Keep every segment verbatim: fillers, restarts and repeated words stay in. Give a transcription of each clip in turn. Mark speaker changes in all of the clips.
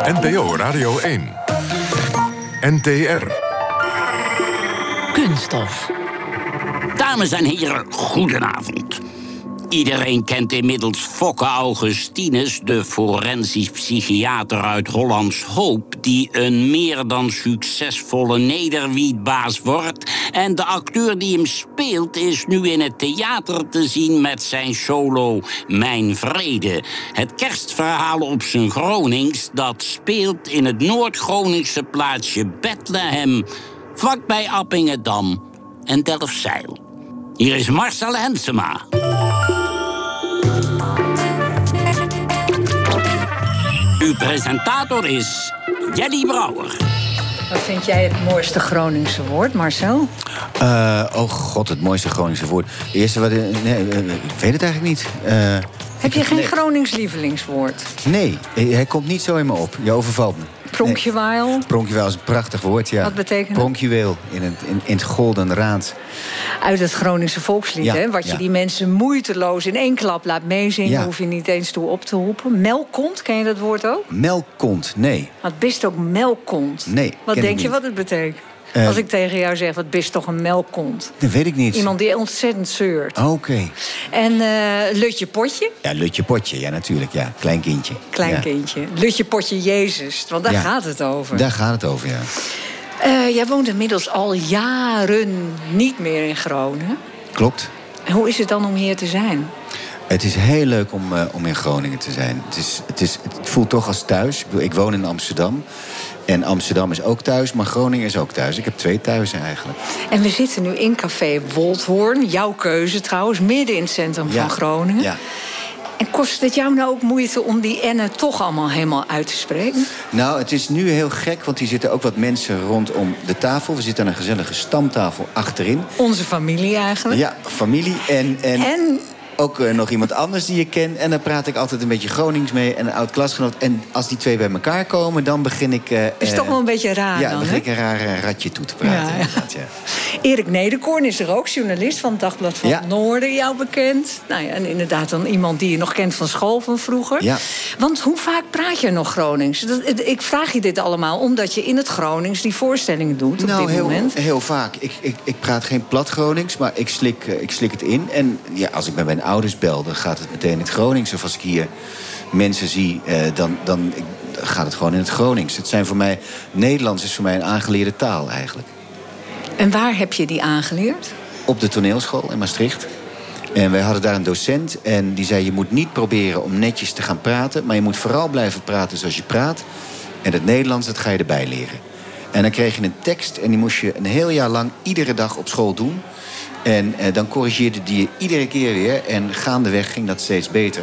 Speaker 1: N P O Radio één. N T R.
Speaker 2: Kunststof.
Speaker 3: Dames en heren, goedenavond. Iedereen kent inmiddels Fokke Augustinus, de forensisch psychiater uit Hollands Hoop, die een meer dan succesvolle nederwietbaas wordt. En de acteur die hem speelt is nu in het theater te zien met zijn solo Mijn Vrede. Het kerstverhaal op zijn Gronings dat speelt in het Noord-Groningse plaatsje Bethlehem, vlakbij Appingedam en Delfzijl. Hier is Marcel Hensema. Uw presentator is Jelly Brouwer.
Speaker 2: Wat vind jij het mooiste Groningse woord, Marcel?
Speaker 4: Uh, oh god, het mooiste Groningse woord. De eerste wat... Nee, uh, ik weet het eigenlijk niet. Uh,
Speaker 2: Heb je geen
Speaker 4: nee.
Speaker 2: Gronings lievelingswoord?
Speaker 4: Nee, hij komt niet zo in me op. Je overvalt me.
Speaker 2: Pronkjuwaal?
Speaker 4: Nee. Pronkjuwaal is een prachtig woord, ja.
Speaker 2: Wat betekent dat?
Speaker 4: Pronkjuweel in het, in, in het golden raad.
Speaker 2: Uit het Groningse volkslied,
Speaker 4: ja,
Speaker 2: hè? Wat je
Speaker 4: ja.
Speaker 2: die mensen moeiteloos in één klap laat meezingen.
Speaker 4: Ja.
Speaker 2: Hoef je niet eens toe op te roepen. Melkkont, ken je dat woord ook?
Speaker 4: Melkkont, nee.
Speaker 2: Wat bist ook melkkont?
Speaker 4: Nee,
Speaker 2: Wat
Speaker 4: ken
Speaker 2: denk
Speaker 4: ik
Speaker 2: je
Speaker 4: niet.
Speaker 2: wat het betekent?
Speaker 4: Uh,
Speaker 2: Als ik tegen jou zeg, wat bist toch een melkkont?
Speaker 4: Dat weet ik niet.
Speaker 2: Iemand die ontzettend zeurt.
Speaker 4: Oké. Okay.
Speaker 2: En uh, Lutje Potje?
Speaker 4: Ja, Lutje Potje, ja natuurlijk, ja. Klein kindje.
Speaker 2: Klein
Speaker 4: ja.
Speaker 2: kindje. Lutje Potje Jezus, want daar
Speaker 4: ja.
Speaker 2: gaat het over.
Speaker 4: Daar gaat het over, ja.
Speaker 2: Uh, jij woont inmiddels al jaren niet meer in Groningen.
Speaker 4: Klopt.
Speaker 2: En hoe is het dan om hier te zijn?
Speaker 4: Het is heel leuk om, uh, om in Groningen te zijn. Het, is, het, is, het voelt toch als thuis. Ik, bedoel, ik woon in Amsterdam. En Amsterdam is ook thuis, maar Groningen is ook thuis. Ik heb twee thuizen eigenlijk.
Speaker 2: En we zitten nu in café Woldhoorn. Jouw keuze trouwens, midden in het centrum
Speaker 4: ja.
Speaker 2: van Groningen.
Speaker 4: Ja.
Speaker 2: En kost het jou nou ook moeite om die N'en toch allemaal helemaal uit te spreken?
Speaker 4: Nou, het is nu heel gek, want hier zitten ook wat mensen rondom de tafel. We zitten aan een gezellige stamtafel achterin.
Speaker 2: Onze familie eigenlijk.
Speaker 4: Ja, familie en... en...
Speaker 2: en...
Speaker 4: Ook uh, nog iemand anders die je kent. En daar praat ik altijd een beetje Gronings mee. En een oud klasgenoot. En als die twee bij elkaar komen, dan begin ik... Uh,
Speaker 2: is toch wel een beetje raar
Speaker 4: ja,
Speaker 2: dan,
Speaker 4: begin
Speaker 2: hè?
Speaker 4: ik een raar uh, ratje toe te praten.
Speaker 2: Ja, ja.
Speaker 4: Ja.
Speaker 2: Erik Nederkoorn is er ook, journalist van het Dagblad van
Speaker 4: ja.
Speaker 2: het Noorden, jou bekend. Nou ja, en inderdaad dan iemand die je nog kent van school van vroeger.
Speaker 4: Ja.
Speaker 2: Want hoe vaak praat je nog Gronings? Dat, ik vraag je dit allemaal omdat je in het Gronings die voorstellingen doet op
Speaker 4: nou,
Speaker 2: dit
Speaker 4: heel,
Speaker 2: moment.
Speaker 4: heel vaak. Ik, ik, ik praat geen plat Gronings, maar ik slik, uh, ik slik het in. En ja, als ik met mijn ouders bel, dan gaat het meteen in het Gronings. Of als ik hier mensen zie, uh, dan, dan gaat het gewoon in het Gronings. Het zijn voor mij, Nederlands is voor mij een aangeleerde taal eigenlijk.
Speaker 2: En waar heb je die aangeleerd?
Speaker 4: Op de toneelschool in Maastricht. En wij hadden daar een docent en die zei... je moet niet proberen om netjes te gaan praten... maar je moet vooral blijven praten zoals je praat. En het Nederlands, dat ga je erbij leren. En dan kreeg je een tekst en die moest je een heel jaar lang... iedere dag op school doen. En eh, dan corrigeerde die je iedere keer weer. En gaandeweg ging dat steeds beter.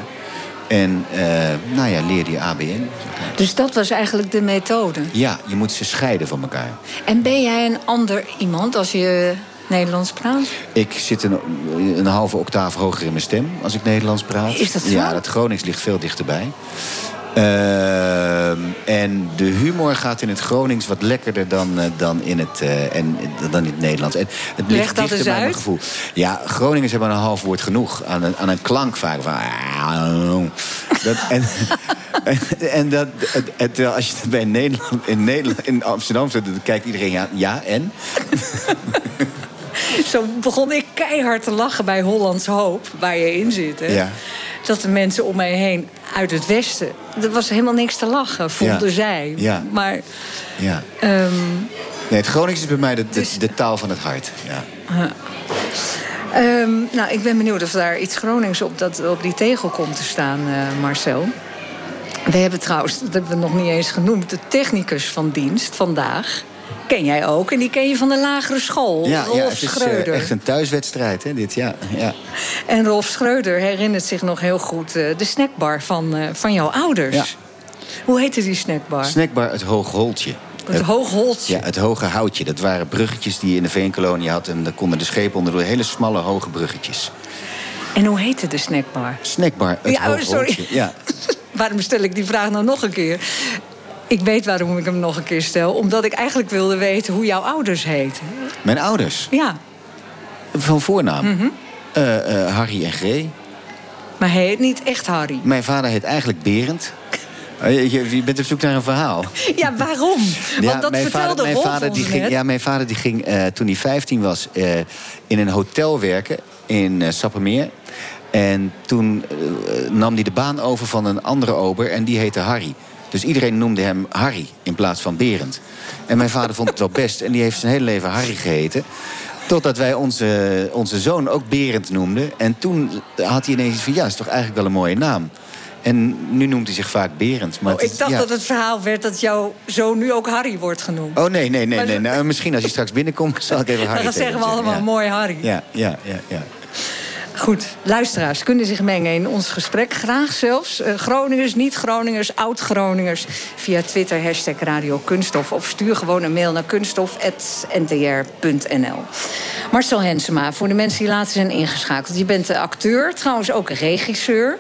Speaker 4: En uh, nou ja, leerde je A B N.
Speaker 2: Dus dat was eigenlijk de methode?
Speaker 4: Ja, je moet ze scheiden van elkaar.
Speaker 2: En ben jij een ander iemand als je Nederlands praat?
Speaker 4: Ik zit een, een halve octaaf hoger in mijn stem als ik Nederlands praat.
Speaker 2: Is dat zo?
Speaker 4: Ja, het Gronings ligt veel dichterbij. Uh, en de humor gaat in het Gronings wat lekkerder dan, uh, dan, in, het, uh, en, dan in het Nederlands. En het ligt
Speaker 2: Leg dat
Speaker 4: dichter
Speaker 2: eens
Speaker 4: bij
Speaker 2: uit.
Speaker 4: mijn gevoel. Ja, Groningers hebben een half woord genoeg. Aan een, aan een klank vaak van... Dat, en en dat, het, het, als je het bij Nederland, in, Nederland, in Amsterdam zit, dan kijkt iedereen ja, ja en...
Speaker 2: Zo begon ik keihard te lachen bij Hollands Hoop, waar je in zit. Hè?
Speaker 4: Ja.
Speaker 2: Dat de mensen om mij heen uit het Westen... er was helemaal niks te lachen, vonden
Speaker 4: ja.
Speaker 2: zij.
Speaker 4: Ja.
Speaker 2: Maar...
Speaker 4: Ja.
Speaker 2: Um,
Speaker 4: nee, het Gronings is bij mij de, de,
Speaker 2: dus,
Speaker 4: de taal van het hart. Ja.
Speaker 2: Uh, um, nou, ik ben benieuwd of daar iets Gronings op, dat, op die tegel komt te staan, uh, Marcel. We hebben trouwens, dat hebben we nog niet eens genoemd... de technicus van dienst vandaag... ken jij ook. En die ken je van de lagere school.
Speaker 4: Ja,
Speaker 2: Rolf
Speaker 4: ja, het is
Speaker 2: Schreuder.
Speaker 4: Uh, echt een thuiswedstrijd, hè, dit, ja. ja.
Speaker 2: En Rolf Schreuder herinnert zich nog heel goed uh, de snackbar van, uh, van jouw ouders.
Speaker 4: Ja.
Speaker 2: Hoe heette die snackbar?
Speaker 4: Snackbar Het Hoogholtje.
Speaker 2: Het Hoogholtje?
Speaker 4: Ja, het Hoge Houtje. Dat waren bruggetjes die je in de Veenkolonie had. En daar konden de schepen onderdoor. Hele smalle, hoge bruggetjes.
Speaker 2: En hoe heette de snackbar?
Speaker 4: Snackbar Het
Speaker 2: ja,
Speaker 4: Hoogholtje.
Speaker 2: Sorry.
Speaker 4: Ja.
Speaker 2: Waarom stel ik die vraag nou nog een keer? Ik weet waarom ik hem nog een keer stel. Omdat ik eigenlijk wilde weten hoe jouw ouders heten.
Speaker 4: Mijn ouders?
Speaker 2: Ja.
Speaker 4: Van voornaam?
Speaker 2: Mm-hmm.
Speaker 4: uh, uh, Harry en Gree.
Speaker 2: Maar hij heet niet echt Harry?
Speaker 4: Mijn vader heet eigenlijk Berend. Je, je bent op zoek naar een verhaal.
Speaker 2: Ja, waarom?
Speaker 4: Ja,
Speaker 2: Want dat
Speaker 4: mijn
Speaker 2: vertelde
Speaker 4: vader, mijn
Speaker 2: Rolf
Speaker 4: vader
Speaker 2: ons
Speaker 4: die ging,
Speaker 2: net.
Speaker 4: Ja, mijn vader die ging uh, toen hij vijftien was uh, in een hotel werken in uh, Sappemeer. En toen uh, nam hij de baan over van een andere ober en die heette Harry. Dus iedereen noemde hem Harry in plaats van Berend. En mijn vader vond het wel best en die heeft zijn hele leven Harry geheten. Totdat wij onze, onze zoon ook Berend noemden. En toen had hij ineens van ja, dat is toch eigenlijk wel een mooie naam. En nu noemt hij zich vaak Berend. Maar
Speaker 2: Oh,
Speaker 4: het,
Speaker 2: ik dacht
Speaker 4: ja.
Speaker 2: dat het verhaal werd dat jouw zoon nu ook Harry wordt genoemd.
Speaker 4: Oh nee, nee, nee.
Speaker 2: Maar
Speaker 4: nee.
Speaker 2: zo-
Speaker 4: Nou, misschien als hij straks binnenkomt, zal ik even Harry
Speaker 2: Dan
Speaker 4: tegen
Speaker 2: zeggen we
Speaker 4: hem
Speaker 2: allemaal
Speaker 4: ja.
Speaker 2: mooi Harry.
Speaker 4: Ja, ja, ja, ja.
Speaker 2: Goed, luisteraars kunnen zich mengen in ons gesprek. Graag zelfs. Uh, Groningers, niet-Groningers, oud-Groningers. Via Twitter, hashtag Radio Kunststof. Of stuur gewoon een mail naar kunststof apenstaartje n t r punt n l. Marcel Hensema, voor de mensen die later zijn ingeschakeld. Je bent acteur, trouwens ook regisseur.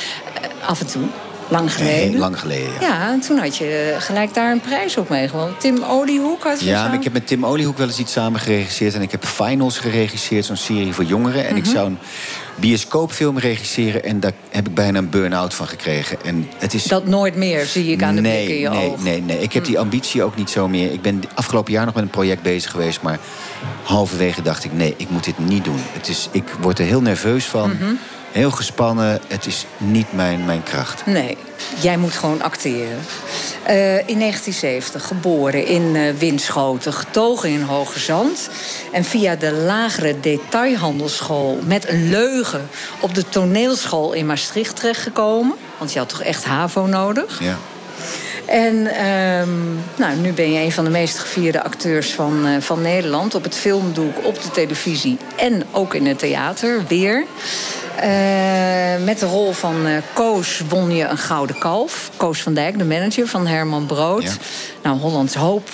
Speaker 2: Uh, af en toe. Lang geleden.
Speaker 4: Nee, lang geleden, ja.
Speaker 2: Ja, en toen had je gelijk daar een prijs op meegewonnen. Tim Oliehoek had je
Speaker 4: Ja,
Speaker 2: samen...
Speaker 4: maar ik heb met Tim Oliehoek wel eens iets samen geregisseerd. En ik heb Finals geregisseerd, zo'n serie voor jongeren. En
Speaker 2: Mm-hmm.
Speaker 4: ik zou een bioscoopfilm regisseren. En daar heb ik bijna een burn-out van gekregen. En het is...
Speaker 2: Dat nooit meer, zie ik aan de
Speaker 4: nee,
Speaker 2: blik in je
Speaker 4: nee,
Speaker 2: ogen.
Speaker 4: Nee, nee, ik heb die ambitie ook niet zo meer. Ik ben afgelopen jaar nog met een project bezig geweest. Maar halverwege dacht ik, nee, ik moet dit niet doen. Het is, ik word er heel nerveus van.
Speaker 2: Mm-hmm.
Speaker 4: Heel gespannen. Het is niet mijn, mijn kracht.
Speaker 2: Nee, jij moet gewoon acteren. Uh, in negentien zeventig geboren in uh, Winschoten, getogen in Hoge Zand. En via de lagere detailhandelschool met een leugen op de toneelschool in Maastricht terechtgekomen. Want je had toch echt HAVO nodig?
Speaker 4: Ja.
Speaker 2: En um, nou, nu ben je een van de meest gevierde acteurs van, uh, van Nederland. Op het filmdoek, op de televisie en ook in het theater, weer. Uh, met de rol van uh, Koos won je een gouden kalf. Koos van Dijk, de manager van Herman Brood.
Speaker 4: Ja.
Speaker 2: Nou, Hollands Hoop,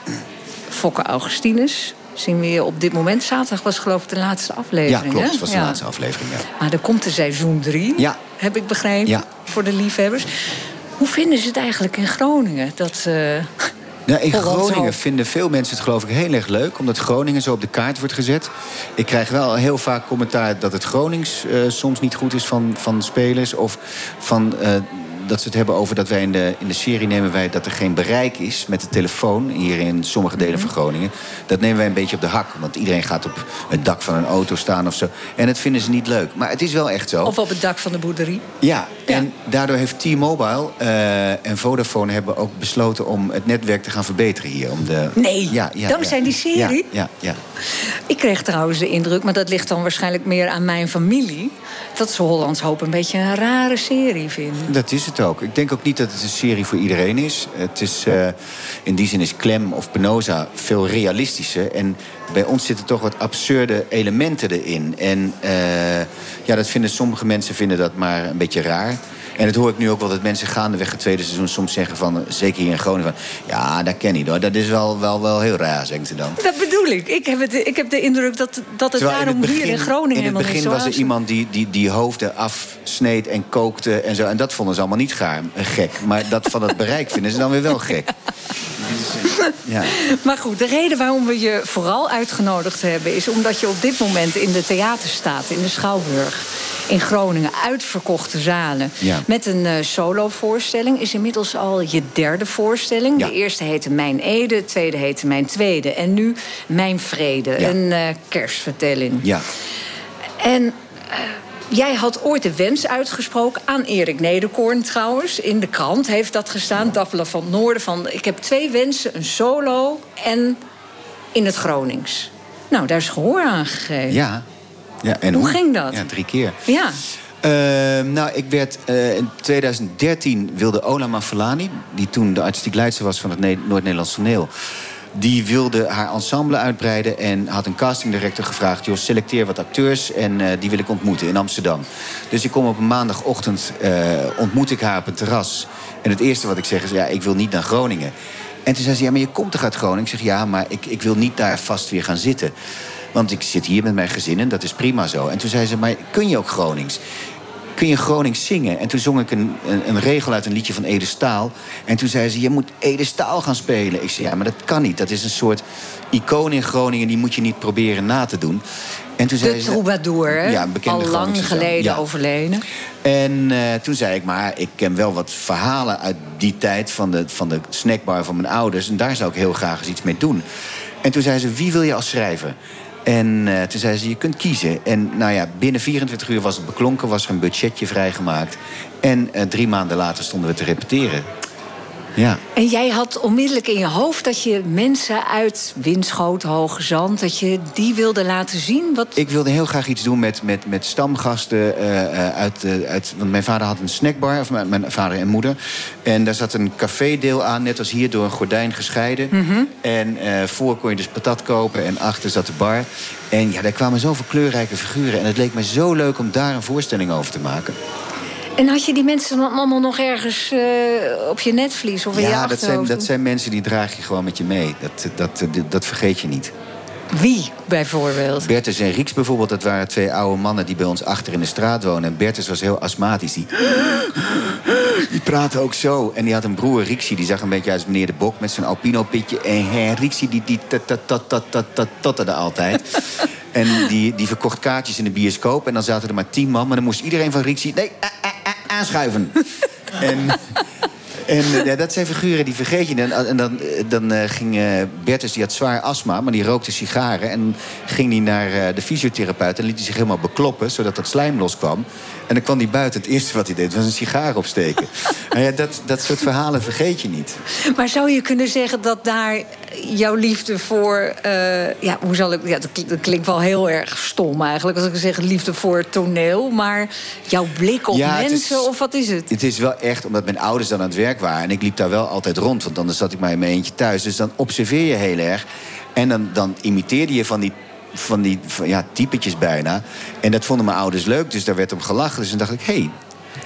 Speaker 2: Fokke Augustinus. Zien we je op dit moment. Zaterdag was geloof ik de laatste aflevering.
Speaker 4: Ja, klopt.
Speaker 2: Hè?
Speaker 4: Het was de
Speaker 2: Ja.
Speaker 4: laatste aflevering, ja.
Speaker 2: Maar er komt er seizoen drie,
Speaker 4: Ja.
Speaker 2: heb ik begrepen,
Speaker 4: Ja.
Speaker 2: voor de liefhebbers. Hoe vinden ze het eigenlijk in Groningen? Dat, uh,
Speaker 4: Nou, in
Speaker 2: Hollands
Speaker 4: Groningen
Speaker 2: Hoop.
Speaker 4: vinden veel mensen het geloof ik heel erg leuk. Omdat Groningen zo op de kaart wordt gezet. Ik krijg wel heel vaak commentaar dat het Gronings uh, soms niet goed is van, van spelers. Of van, uh, dat ze het hebben over dat wij in de, in de serie nemen wij dat er geen bereik is met de telefoon. Hier in sommige delen van Groningen. Dat nemen wij een beetje op de hak. Want iedereen gaat op het dak van een auto staan of zo. En dat vinden ze niet leuk. Maar het is wel echt zo.
Speaker 2: Of op het dak van de boerderie.
Speaker 4: Ja,
Speaker 2: Ja.
Speaker 4: en daardoor heeft T-Mobile uh, en Vodafone hebben ook besloten om het netwerk te gaan verbeteren hier. Om de...
Speaker 2: Nee,
Speaker 4: ja, ja,
Speaker 2: dankzij
Speaker 4: ja.
Speaker 2: die serie?
Speaker 4: Ja, ja, ja.
Speaker 2: Ik kreeg trouwens de indruk, maar dat ligt dan waarschijnlijk meer aan mijn familie, dat ze Hollands Hoop een beetje een rare serie vinden.
Speaker 4: Dat is het ook. Ik denk ook niet dat het een serie voor iedereen is. Het is uh, in die zin is Clem of Penosa veel realistischer. En bij ons zitten toch wat absurde elementen erin. En uh, ja, dat vinden sommige mensen vinden dat maar een beetje raar. En dat hoor ik nu ook wel dat mensen gaandeweg het tweede seizoen soms zeggen van, zeker hier in Groningen, van ja, dat ken ik hoor. Dat is wel, wel, wel heel raar, zeggen ze dan.
Speaker 2: Dat bedoel ik. Ik heb, het, ik heb de indruk dat, dat het
Speaker 4: Terwijl in
Speaker 2: daarom
Speaker 4: het begin,
Speaker 2: hier in Groningen
Speaker 4: in het
Speaker 2: helemaal niet
Speaker 4: begin
Speaker 2: zo
Speaker 4: was er
Speaker 2: uitziet.
Speaker 4: iemand die, die, die hoofden afsneed en kookte en zo. En dat vonden ze allemaal niet gaar, gek. Maar dat van het bereik vinden ze dan weer wel gek. Ja.
Speaker 2: Maar goed, de reden waarom we je vooral uitgenodigd hebben is omdat je op dit moment in de theater staat, in de Schouwburg in Groningen, uitverkochte zalen.
Speaker 4: Ja.
Speaker 2: Met een uh, solovoorstelling. Is inmiddels al je derde voorstelling.
Speaker 4: Ja.
Speaker 2: De eerste heette Mijn Ede, de tweede heette Mijn Tweede. En nu Mijn Vrede,
Speaker 4: Ja.
Speaker 2: een uh, kerstvertelling.
Speaker 4: Ja.
Speaker 2: En uh, jij had ooit de wens uitgesproken aan Erik Nederkoorn trouwens. In de krant heeft dat gestaan, Dappelen van het Noorden. Van, ik heb twee wensen, een solo en in het Gronings. Nou, daar is gehoor aan gegeven.
Speaker 4: Ja. Ja, en
Speaker 2: hoe ging dat?
Speaker 4: Ja, drie keer.
Speaker 2: Ja.
Speaker 4: Uh, nou, ik werd uh, in tweeduizend dertien wilde Ola Mafalani, die toen de artistiek leidster was van het Ne- Noord-Nederlands toneel, die wilde haar ensemble uitbreiden en had een castingdirector gevraagd, joh, selecteer wat acteurs en uh, die wil ik ontmoeten in Amsterdam. Dus ik kom op een maandagochtend, uh, ontmoet ik haar op een terras. En het eerste wat ik zeg is, ja, ik wil niet naar Groningen. En toen zei ze, ja, maar je komt toch uit Groningen? Ik zeg, ja, maar ik, ik wil niet daar vast weer gaan zitten. Want ik zit hier met mijn gezin en dat is prima zo. En toen zei ze, maar kun je ook Gronings? Kun je Gronings zingen? En toen zong ik een, een, een regel uit een liedje van Ede Staal. En toen zei ze, je moet Ede Staal gaan spelen. Ik zei, ja, maar dat kan niet. Dat is een soort icoon in Groningen, die moet je niet proberen na te doen. En En toen
Speaker 2: de
Speaker 4: zei ze,
Speaker 2: troubadour, hè?
Speaker 4: Ja, een bekende
Speaker 2: al lang
Speaker 4: Groningse zang.
Speaker 2: geleden
Speaker 4: Ja.
Speaker 2: overleden.
Speaker 4: En uh, toen zei ik, maar ik ken wel wat verhalen uit die tijd... van de, van de snackbar van mijn ouders. En daar zou ik heel graag eens iets mee doen. En toen zei ze, wie wil je als schrijver? En uh, toen zei ze, je kunt kiezen. En nou ja, binnen vierentwintig uur was het beklonken, was er een budgetje vrijgemaakt. En uh, drie maanden later stonden we te repeteren. Ja.
Speaker 2: En jij had onmiddellijk in je hoofd dat je mensen uit Winschoten, Hoge Zand... dat je die wilde laten zien? Wat...
Speaker 4: Ik wilde heel graag iets doen met, met, met stamgasten uh, uh, uit, uh, uit... Want mijn vader had een snackbar, of mijn, mijn vader en moeder. En daar zat een cafédeel aan, net als hier, door een gordijn gescheiden. Mm-hmm. En uh, voor kon je dus patat kopen en achter zat de bar. En ja, daar kwamen zoveel kleurrijke figuren. En het leek me zo leuk om daar een voorstelling over te maken.
Speaker 2: En had je die mensen dan allemaal nog ergens uh, op je netvlies of in
Speaker 4: ja,
Speaker 2: je
Speaker 4: dat
Speaker 2: achterhoofd?
Speaker 4: zijn, dat zijn mensen die draag je gewoon met je mee. Dat, dat, dat, dat vergeet je niet.
Speaker 2: Wie bijvoorbeeld?
Speaker 4: Bertus en Rieks bijvoorbeeld, dat waren twee oude mannen... die bij ons achter in de straat wonen. En Bertus was heel astmatisch. Die, die praatte ook zo. En die had een broer, Rieksie, die zag een beetje uit als meneer de Bok... met zijn alpino-pitje. En hè, Rieksie, die, die totterde altijd. En die, die verkocht kaartjes in de bioscoop. En dan zaten er maar tien man. Maar dan moest iedereen van Rieksie... Nee, a, a, a, aanschuiven. en... En ja, dat zijn figuren die vergeet je. En, en dan, dan uh, ging uh, Bertus, die had zwaar astma, maar die rookte sigaren. En ging hij naar uh, de fysiotherapeut en liet hij zich helemaal bekloppen, zodat dat slijm loskwam. En dan kwam hij buiten. Het eerste wat hij deed was een sigaar opsteken. En ja, dat, dat soort verhalen vergeet je niet.
Speaker 2: Maar zou je kunnen zeggen dat daar jouw liefde voor... Uh, ja, hoe zal ik... Ja, dat klinkt wel heel erg stom eigenlijk, als ik zeg liefde voor toneel. Maar jouw blik op
Speaker 4: ja,
Speaker 2: mensen,
Speaker 4: is,
Speaker 2: of wat is het?
Speaker 4: Het is wel echt, omdat mijn ouders dan aan het werk waren. En ik liep daar wel altijd rond, want anders zat ik maar in mijn eentje thuis. Dus dan observeer je heel erg. En dan, dan imiteerde je van die... van die van, ja, typetjes bijna. En dat vonden mijn ouders leuk, dus daar werd om gelachen. Dus dan dacht ik, hé, hey,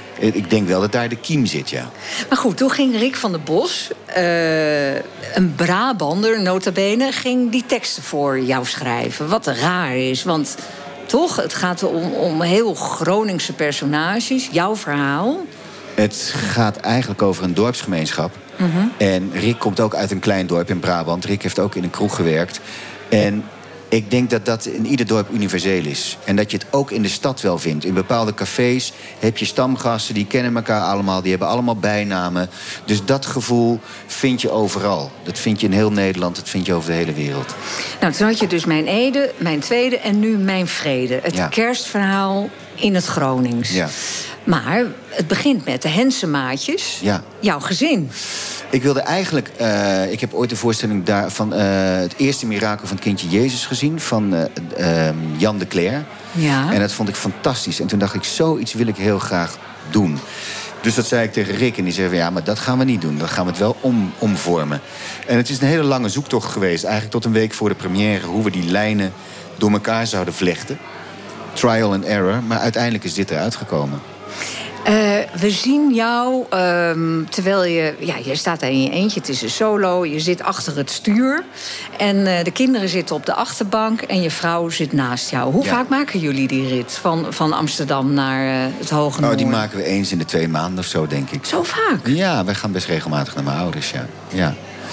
Speaker 4: ik denk wel dat daar de kiem zit, ja.
Speaker 2: Maar goed, toen ging Rick van der Bos, uh, een Brabander, nota bene... ging die teksten voor jou schrijven. Wat raar is, want toch, het gaat om, om heel Groningse personages. Jouw verhaal.
Speaker 4: Het gaat eigenlijk over een dorpsgemeenschap. Mm-hmm. En Rick komt ook uit een klein dorp in Brabant. Rick heeft ook in een kroeg gewerkt. En ik denk dat dat in ieder dorp universeel is. En dat je het ook in de stad wel vindt. In bepaalde cafés heb je stamgasten, die kennen elkaar allemaal. Die hebben allemaal bijnamen. Dus dat gevoel vind je overal. Dat vind je in heel Nederland, dat vind je over de hele wereld.
Speaker 2: Nou, toen had je dus Mijn Ede, Mijn Tweede en nu Mijn Vrede. Het ja. kerstverhaal in het Gronings. Ja. Maar het begint met de Hensemaatjes. Ja. Jouw gezin.
Speaker 4: Ik wilde eigenlijk... Uh, ik heb ooit de voorstelling daar van uh, het eerste mirakel van het kindje Jezus gezien. Van uh, uh, Jan de Cler. Ja. En dat vond ik fantastisch. En toen dacht ik, zoiets wil ik heel graag doen. Dus dat zei ik tegen Rick. En die zei, ja, maar dat gaan we niet doen. Dan gaan we het wel om, omvormen. En het is een hele lange zoektocht geweest. Eigenlijk tot een week voor de première. Hoe we die lijnen door elkaar zouden vlechten. Trial and error. Maar uiteindelijk is dit eruit gekomen.
Speaker 2: Uh, we zien jou, uh, terwijl je... Ja, je staat daar in je eentje, het is een solo. Je zit achter het stuur. En uh, de kinderen zitten op de achterbank. En je vrouw zit naast jou. Hoe ja. vaak maken jullie die rit van, van Amsterdam naar uh, het Hoge Noorden?
Speaker 4: Oh, die maken we eens in de twee maanden of zo, denk ik.
Speaker 2: Zo vaak?
Speaker 4: Ja, wij gaan best regelmatig naar mijn ouders, ja. ja.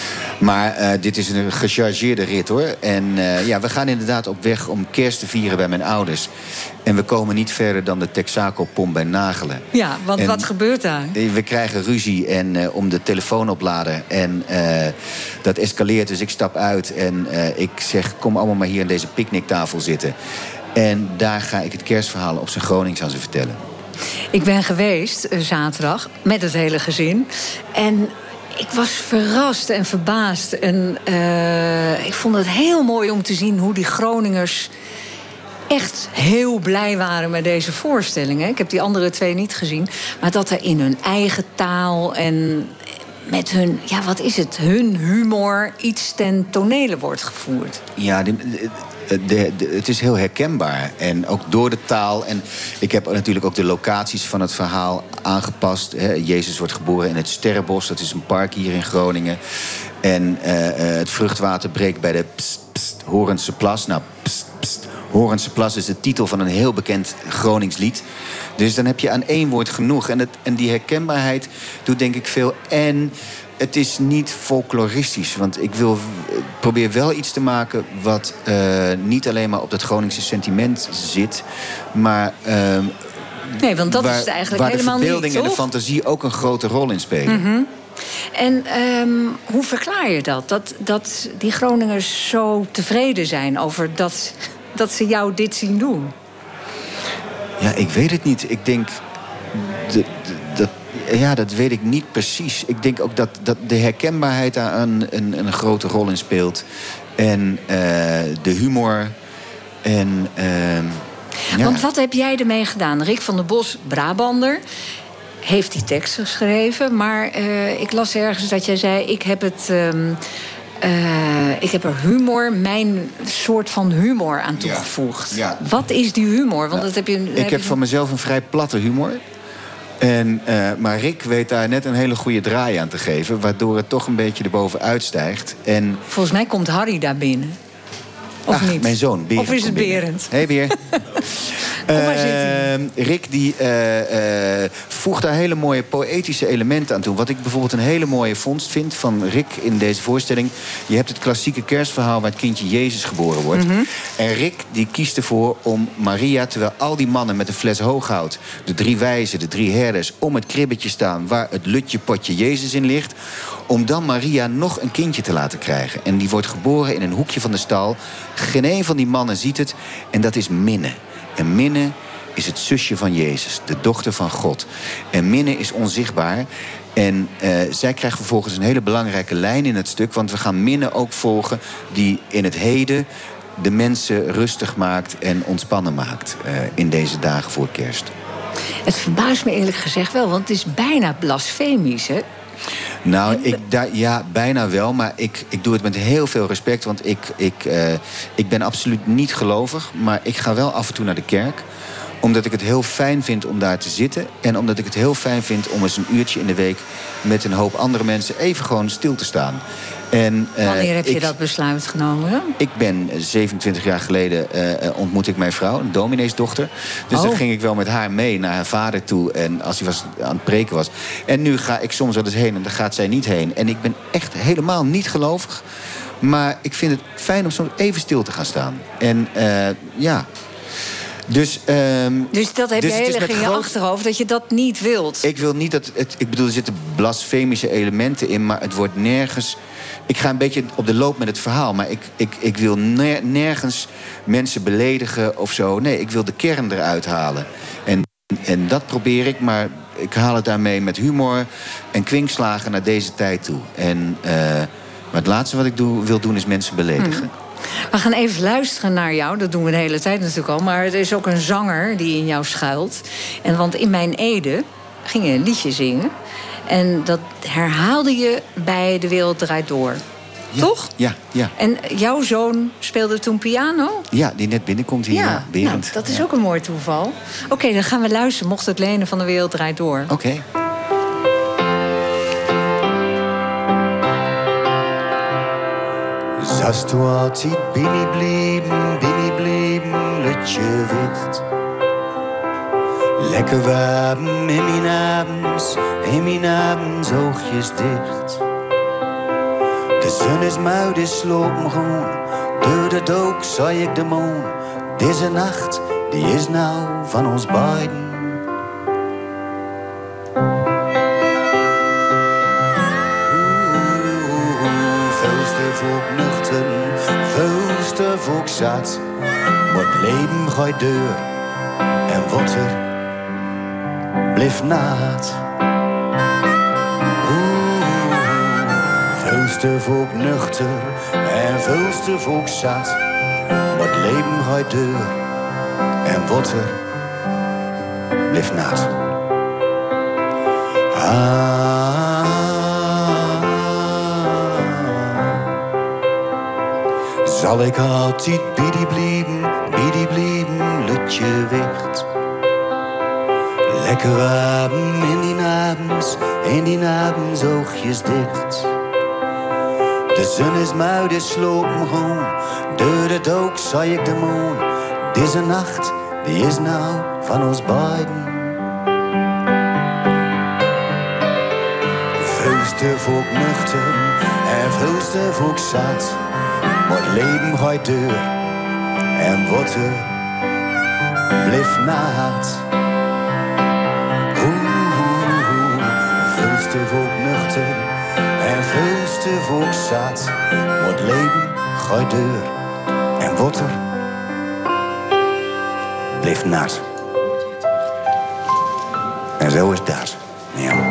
Speaker 4: Maar uh, dit is een gechargeerde rit, hoor. En uh, ja, we gaan inderdaad op weg om kerst te vieren bij mijn ouders. En we komen niet verder dan de Texaco-pom bij Nagelen.
Speaker 2: Ja, want en wat gebeurt daar?
Speaker 4: We krijgen ruzie en, uh, om de telefoonopladder. En uh, dat escaleert, dus ik stap uit. En uh, ik zeg, kom allemaal maar hier aan deze picknicktafel zitten. En daar ga ik het kerstverhaal op zijn Gronings aan ze vertellen.
Speaker 2: Ik ben geweest uh, zaterdag met het hele gezin. En ik was verrast en verbaasd. En uh, ik vond het heel mooi om te zien hoe die Groningers echt heel blij waren met deze voorstellingen. Ik heb die andere twee niet gezien. Maar dat er in hun eigen taal en met hun, ja, wat is het, hun humor iets ten tonele wordt gevoerd.
Speaker 4: Ja, de, de, de, de, het is heel herkenbaar. En ook door de taal. En ik heb natuurlijk ook de locaties van het verhaal aangepast. He, Jezus wordt geboren in het Sterrenbos. Dat is een park hier in Groningen. En uh, uh, het vruchtwater breekt bij de pst, pst, Horense Plas. Nou, pst, pst. Horense Plas is de titel van een heel bekend Gronings lied. Dus dan heb je aan één woord genoeg. En, het, en die herkenbaarheid doet denk ik veel. En het is niet folkloristisch. Want ik wil, probeer wel iets te maken wat uh, niet alleen maar op dat Groningse sentiment zit. Maar uh,
Speaker 2: nee, want dat
Speaker 4: waar,
Speaker 2: is het eigenlijk
Speaker 4: waar
Speaker 2: helemaal
Speaker 4: de verbeelding
Speaker 2: niet,
Speaker 4: en de
Speaker 2: toch?
Speaker 4: fantasie ook een grote rol in spelen.
Speaker 2: Mm-hmm. En um, hoe verklaar je dat? dat? Dat die Groningers zo tevreden zijn over dat, dat ze jou dit zien doen?
Speaker 4: Ja, ik weet het niet. Ik denk... De, de, dat, ja, dat weet ik niet precies. Ik denk ook dat, dat de herkenbaarheid daar een, een, een grote rol in speelt. En uh, de humor. En... Uh, ja.
Speaker 2: Want wat heb jij ermee gedaan? Rick van der Bos, Brabander, heeft die tekst geschreven. Maar uh, ik las ergens dat jij zei... ik heb het... Um, uh, ik heb er humor, mijn soort van humor aan toegevoegd. Ja, ja. Wat is die humor? Want
Speaker 4: nou,
Speaker 2: dat heb je,
Speaker 4: ik
Speaker 2: heb
Speaker 4: heb
Speaker 2: je...
Speaker 4: van mezelf een vrij platte humor. En, uh, maar Rick weet daar net een hele goede draai aan te geven... waardoor het toch een beetje erbovenuit stijgt. En...
Speaker 2: Volgens mij komt Harry daar binnen. Of
Speaker 4: Ach,
Speaker 2: niet?
Speaker 4: Mijn zoon, Berend.
Speaker 2: Of is het Berend?
Speaker 4: Hé, hey, Beer. uh, Rick die, uh, uh, voegt daar hele mooie poëtische elementen aan toe. Wat ik bijvoorbeeld een hele mooie vondst vind van Rick in deze voorstelling. Je hebt het klassieke kerstverhaal waar het kindje Jezus geboren wordt. Mm-hmm. En Rick die kiest ervoor om Maria, terwijl al die mannen met een fles hooghout... de drie wijzen, de drie herders, om het kribbetje staan... waar het lutje potje Jezus in ligt... om dan Maria nog een kindje te laten krijgen. En die wordt geboren in een hoekje van de stal. Geen een van die mannen ziet het. En dat is Minne. En Minne is het zusje van Jezus, de dochter van God. En Minne is onzichtbaar. En uh, zij krijgt vervolgens een hele belangrijke lijn in het stuk... want we gaan Minne ook volgen die in het heden... de mensen rustig maakt en ontspannen maakt... Uh, in deze dagen voor kerst.
Speaker 2: Het verbaast me eerlijk gezegd wel, want het is bijna blasfemisch, hè?
Speaker 4: Nou, ik, daar, ja, bijna wel. Maar ik, ik doe het met heel veel respect. Want ik, ik, uh, ik ben absoluut niet gelovig. Maar ik ga wel af en toe naar de kerk. Omdat ik het heel fijn vind om daar te zitten. En omdat ik het heel fijn vind om eens een uurtje in de week... met een hoop andere mensen even gewoon stil te staan. En, uh,
Speaker 2: Wanneer heb je
Speaker 4: ik,
Speaker 2: dat besluit genomen? Hè?
Speaker 4: Ik ben zevenentwintig jaar geleden uh, ontmoet ik mijn vrouw, een domineesdochter. Dus
Speaker 2: oh.
Speaker 4: dan ging ik wel met haar mee naar haar vader toe. En als hij was, aan het preken was. En nu ga ik soms wel eens heen en dan gaat zij niet heen. En ik ben echt helemaal niet gelovig. Maar ik vind het fijn om soms even stil te gaan staan. En uh, ja... Dus, um,
Speaker 2: dus dat heb
Speaker 4: dus
Speaker 2: je heel erg in je
Speaker 4: groot...
Speaker 2: achterhoofd dat je dat niet wilt?
Speaker 4: Ik wil niet dat... Het, ik bedoel, er zitten blasfemische elementen in... maar het wordt nergens... Ik ga een beetje op de loop met het verhaal... maar ik, ik, ik wil ner, nergens mensen beledigen of zo. Nee, ik wil de kern eruit halen. En, en dat probeer ik, maar ik haal het daarmee met humor... en kwinkslagen naar deze tijd toe. En, uh, maar het laatste wat ik doe, wil doen is mensen beledigen.
Speaker 2: Hmm. We gaan even luisteren naar jou. Dat doen we de hele tijd natuurlijk al. Maar er is ook een zanger die in jou schuilt. En want in Mijn Ede ging je een liedje zingen. En dat herhaalde je bij De Wereld Draait Door.
Speaker 4: Ja,
Speaker 2: toch?
Speaker 4: Ja, ja.
Speaker 2: En jouw zoon speelde toen piano?
Speaker 4: Ja, die net binnenkomt hier,
Speaker 2: ja,
Speaker 4: Berend.
Speaker 2: Nou, dat is
Speaker 4: ja.
Speaker 2: ook een mooi toeval. Oké, okay, dan gaan we luisteren. Mocht het lenen van De Wereld Draait Door.
Speaker 4: Oké. Okay.
Speaker 5: Zoals du altijd binnen blieben, binnen blieben, lutje wicht. Lekker warm in mijn abends, in mijn abends oogjes dicht. De zon is mooi, die sloopt me gewoon. Door de dook zag ik de maan. Deze nacht, die is nou van ons beiden. Volk nuchter, vuilste volk zat. Maar het leven gaat deur en wat er blijft naad. Vuilste volk nuchter en vuilste volk zat. Maar het leven gaat deur en wat er blijft naad. Ah. Zal ik altijd bij die blijven, bij die blijven, lutje wicht. Lekker warm in die abends, in die abends oogjes dicht. De zon is mooi, die sloopt me gewoon. Door de dook zag ik de maan. Deze nacht, die is nou van ons beiden. Vulste volk nuchter en vulste volk zat. Maar het leven gaat deur en wat er blijft naad. Vulste volk nuchter en vulste volk zat. Maar het leven gaat deur en wat er blijft naad. En zo is dat. Ja.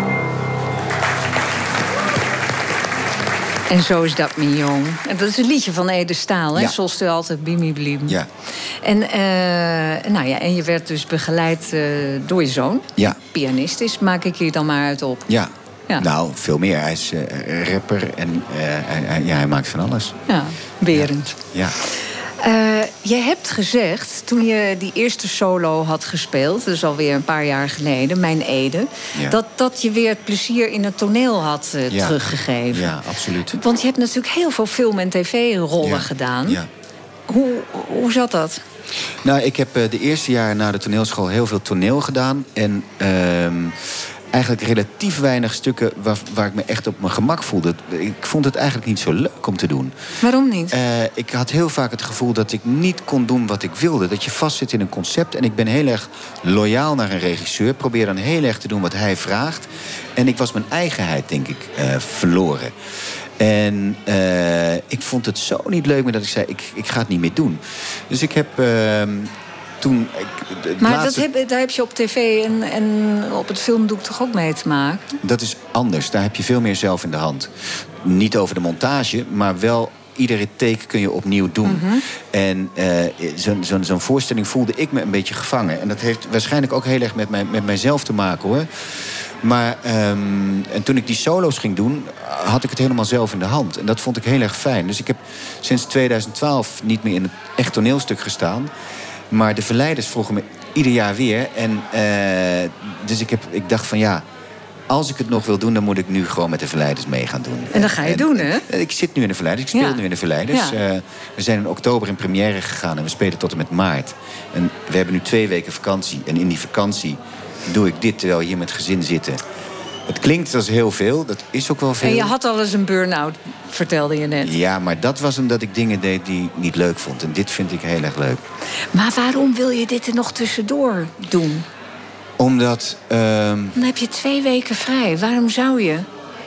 Speaker 2: En zo is dat, mijn jong. En dat is een liedje van Ede Staal, hè?
Speaker 4: Ja.
Speaker 2: Zoals u altijd Bimi Blim.
Speaker 4: Ja.
Speaker 2: En, uh, nou ja, en je werd dus begeleid uh, door je zoon.
Speaker 4: Ja.
Speaker 2: Pianist is, maak ik hier dan maar uit op.
Speaker 4: Ja.
Speaker 2: Ja.
Speaker 4: Nou, veel meer. Hij is uh, rapper en uh, hij, hij, ja, hij maakt van alles.
Speaker 2: Ja, Berend.
Speaker 4: Ja.
Speaker 2: Uh, je hebt gezegd, toen je die eerste solo had gespeeld... dus alweer een paar jaar geleden, Mijn Ede...
Speaker 4: Ja.
Speaker 2: dat, dat je weer het plezier in het toneel had uh,
Speaker 4: Ja.
Speaker 2: teruggegeven.
Speaker 4: Ja, absoluut.
Speaker 2: Want je hebt natuurlijk heel veel film- en tv-rollen
Speaker 4: Ja.
Speaker 2: gedaan.
Speaker 4: Ja.
Speaker 2: Hoe, hoe zat dat?
Speaker 4: Nou, ik heb uh, de eerste jaar na de toneelschool heel veel toneel gedaan. En uh, eigenlijk relatief weinig stukken waar, waar ik me echt op mijn gemak voelde. Ik vond het eigenlijk niet zo leuk om te doen.
Speaker 2: Waarom niet?
Speaker 4: Uh, ik had heel vaak het gevoel dat ik niet kon doen wat ik wilde. Dat je vastzit in een concept. En ik ben heel erg loyaal naar een regisseur. Probeer dan heel erg te doen wat hij vraagt. En ik was mijn eigenheid, denk ik, uh, verloren. En uh, ik vond het zo niet leuk meer dat ik zei, ik, ik ga het niet meer doen. Dus ik heb uh, toen... Ik, het
Speaker 2: maar
Speaker 4: laatste...
Speaker 2: dat heb, daar heb je op tv en, en op het filmdoek toch ook mee te maken?
Speaker 4: Dat is anders. Daar heb je veel meer zelf in de hand. Niet over de montage, maar wel... Iedere take kun je opnieuw doen. Mm-hmm. En uh, zo'n zo, zo'n voorstelling voelde ik me een beetje gevangen. En dat heeft waarschijnlijk ook heel erg met, mij, met mijzelf te maken, hoor. Maar um, en toen ik die solo's ging doen, had ik het helemaal zelf in de hand. En dat vond ik heel erg fijn. Dus ik heb sinds tweeduizend twaalf niet meer in het echt toneelstuk gestaan. Maar de Verleiders vroegen me ieder jaar weer. En uh, dus ik, heb, ik dacht van ja... Als ik het nog wil doen, dan moet ik nu gewoon met de Verleiders mee gaan doen.
Speaker 2: En dat ga je en, doen, hè?
Speaker 4: Ik zit nu in de Verleiders, ik speel
Speaker 2: ja.
Speaker 4: nu in de Verleiders. Ja. Uh, we zijn in oktober in première gegaan en we spelen tot en met maart. En we hebben nu twee weken vakantie. En in die vakantie doe ik dit terwijl we hier met gezin zitten. Het klinkt als heel veel, dat is ook wel veel.
Speaker 2: En je had al eens een burn-out, vertelde je net.
Speaker 4: Ja, maar dat was omdat ik dingen deed die ik niet leuk vond. En dit vind ik heel erg leuk.
Speaker 2: Maar waarom wil je dit er nog tussendoor doen?
Speaker 4: Omdat... Uh...
Speaker 2: Dan heb je twee weken vrij. Waarom zou je?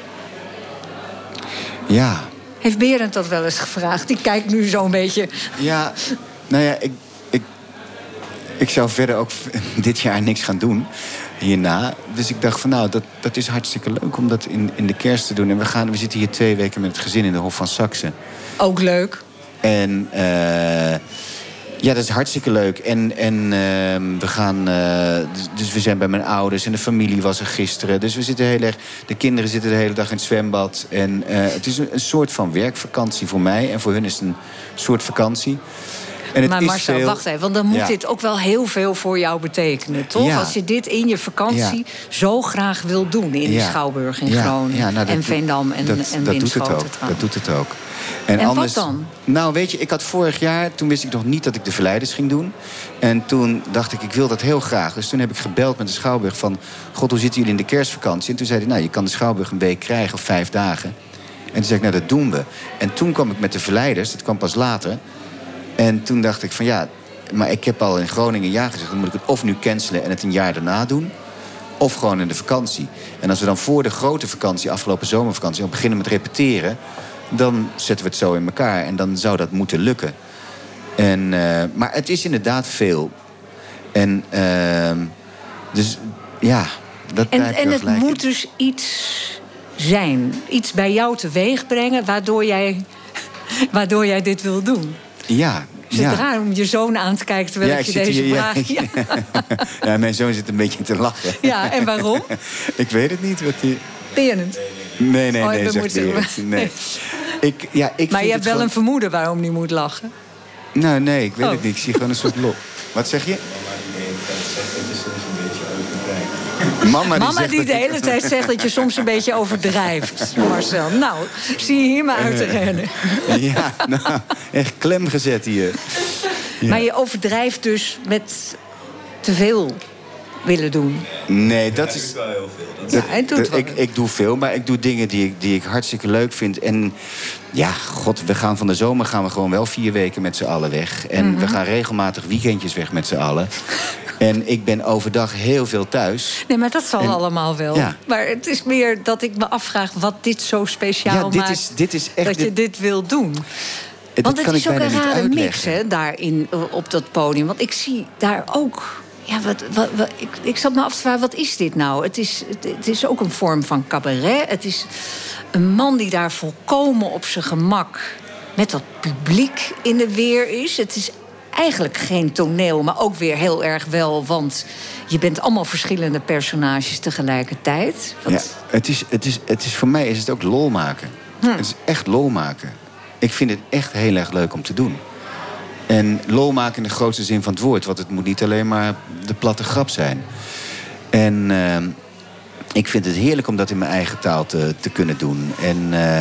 Speaker 4: Ja.
Speaker 2: Heeft Berend dat wel eens gevraagd? Die kijkt nu zo'n beetje...
Speaker 4: Ja, nou ja, ik, ik, ik zou verder ook dit jaar niks gaan doen. Hierna. Dus ik dacht van nou, dat, dat is hartstikke leuk om dat in, in de kerst te doen. En we, gaan, we zitten hier twee weken met het gezin in de Hof van Saxe.
Speaker 2: Ook leuk.
Speaker 4: En... Uh... Ja, dat is hartstikke leuk. En, en uh, we gaan... Uh, dus, dus we zijn bij mijn ouders en de familie was er gisteren. Dus we zitten heel erg... De kinderen zitten de hele dag in het zwembad. En uh, het is een, een soort van werkvakantie voor mij. En voor hun is het een soort vakantie. En het
Speaker 2: maar
Speaker 4: is
Speaker 2: Marcel,
Speaker 4: veel...
Speaker 2: wacht even. Want dan moet
Speaker 4: ja.
Speaker 2: dit ook wel heel veel voor jou betekenen, toch?
Speaker 4: Ja.
Speaker 2: Als je dit in je vakantie ja. zo graag wil doen. In ja. Schouwburg in
Speaker 4: ja.
Speaker 2: Groningen.
Speaker 4: Ja, nou,
Speaker 2: en Veendam en,
Speaker 4: dat,
Speaker 2: en
Speaker 4: dat doet het ook. Dat doet het ook. En,
Speaker 2: en
Speaker 4: anders,
Speaker 2: wat dan?
Speaker 4: Nou, weet je, ik had vorig jaar... Toen wist ik nog niet dat ik de Verleiders ging doen. En toen dacht ik, ik wil dat heel graag. Dus toen heb ik gebeld met de Schouwburg van... God, hoe zitten jullie in de kerstvakantie? En toen zei hij, nou, je kan de Schouwburg een week krijgen of vijf dagen. En toen zei ik, nou, dat doen we. En toen kwam ik met de Verleiders. Dat kwam pas later. En toen dacht ik van, ja... Maar ik heb al in Groningen ja gezegd... dan moet ik het of nu cancelen en het een jaar daarna doen... of gewoon in de vakantie. En als we dan voor de grote vakantie, afgelopen zomervakantie... al beginnen met repeteren... dan zetten we het zo in elkaar. En dan zou dat moeten lukken. En, uh, maar het is inderdaad veel. En uh, dus ja... Dat
Speaker 2: en en het moet in. dus iets zijn. Iets bij jou teweeg brengen... waardoor jij, waardoor jij dit wil doen.
Speaker 4: Ja...
Speaker 2: Is het
Speaker 4: ja.
Speaker 2: raar om je zoon aan te kijken terwijl
Speaker 4: ja,
Speaker 2: ik je
Speaker 4: ik
Speaker 2: deze
Speaker 4: hier,
Speaker 2: vraag...
Speaker 4: Ja, ja. ja, mijn zoon zit een beetje te lachen.
Speaker 2: Ja, en waarom?
Speaker 4: Ik weet het niet. Wat die...
Speaker 2: Berend?
Speaker 4: Nee, nee,
Speaker 2: oh,
Speaker 4: nee, zegt
Speaker 2: moeten...
Speaker 4: Berend. Nee. Ik, ja, ik
Speaker 2: maar je hebt wel
Speaker 4: gewoon...
Speaker 2: een vermoeden waarom hij moet lachen?
Speaker 4: Nou, nee, ik weet
Speaker 2: oh.
Speaker 4: het niet. Ik zie gewoon een soort lol. Wat zeg je? Mama die,
Speaker 2: Mama die de hele ik... tijd zegt dat je soms een beetje overdrijft, Marcel. Nou, zie je hier maar uit te rennen.
Speaker 4: Ja, nou, echt klem gezet hier. Ja.
Speaker 2: Maar je overdrijft dus met te veel willen doen?
Speaker 4: Nee, dat is...
Speaker 6: wel heel veel. Dat
Speaker 2: Ja, hij doet
Speaker 4: dat,
Speaker 2: wel.
Speaker 4: ik, ik doe veel, maar ik doe dingen die ik, die ik hartstikke leuk vind. En ja, god, we gaan van de zomer gaan we gewoon wel vier weken met z'n allen weg. En
Speaker 2: Mhm.
Speaker 4: we gaan regelmatig weekendjes weg met z'n allen. En ik ben overdag heel veel thuis.
Speaker 2: Nee, maar dat zal
Speaker 4: En-
Speaker 2: allemaal wel.
Speaker 4: Ja.
Speaker 2: Maar het is meer dat ik me afvraag wat dit zo speciaal
Speaker 4: Ja, dit
Speaker 2: maakt...
Speaker 4: is, dit is echt...
Speaker 2: dat je
Speaker 4: dit-
Speaker 2: dit wil doen.
Speaker 4: dat
Speaker 2: Want het
Speaker 4: kan
Speaker 2: is
Speaker 4: ik
Speaker 2: ook
Speaker 4: bijna
Speaker 2: een
Speaker 4: niet
Speaker 2: rare mix,
Speaker 4: uitleggen.
Speaker 2: hè, daarin op dat podium. Want ik zie daar ook... Ja, wat, wat, wat- ik, ik zat me af te vragen, wat is dit nou? Het is, het, het is ook een vorm van cabaret. Het is een man die daar volkomen op zijn gemak... met dat publiek in de weer is. Het is eigenlijk geen toneel, maar ook weer heel erg wel... want je bent allemaal verschillende personages tegelijkertijd. Wat-
Speaker 4: Ja, het is, het is, het is, voor mij is het ook lol maken.
Speaker 2: Hm.
Speaker 4: Het is echt lol maken. Ik vind het echt heel erg leuk om te doen. En lol maken in de grootste zin van het woord. Want het moet niet alleen maar de platte grap zijn. En uh, ik vind het heerlijk om dat in mijn eigen taal te, te kunnen doen. En uh,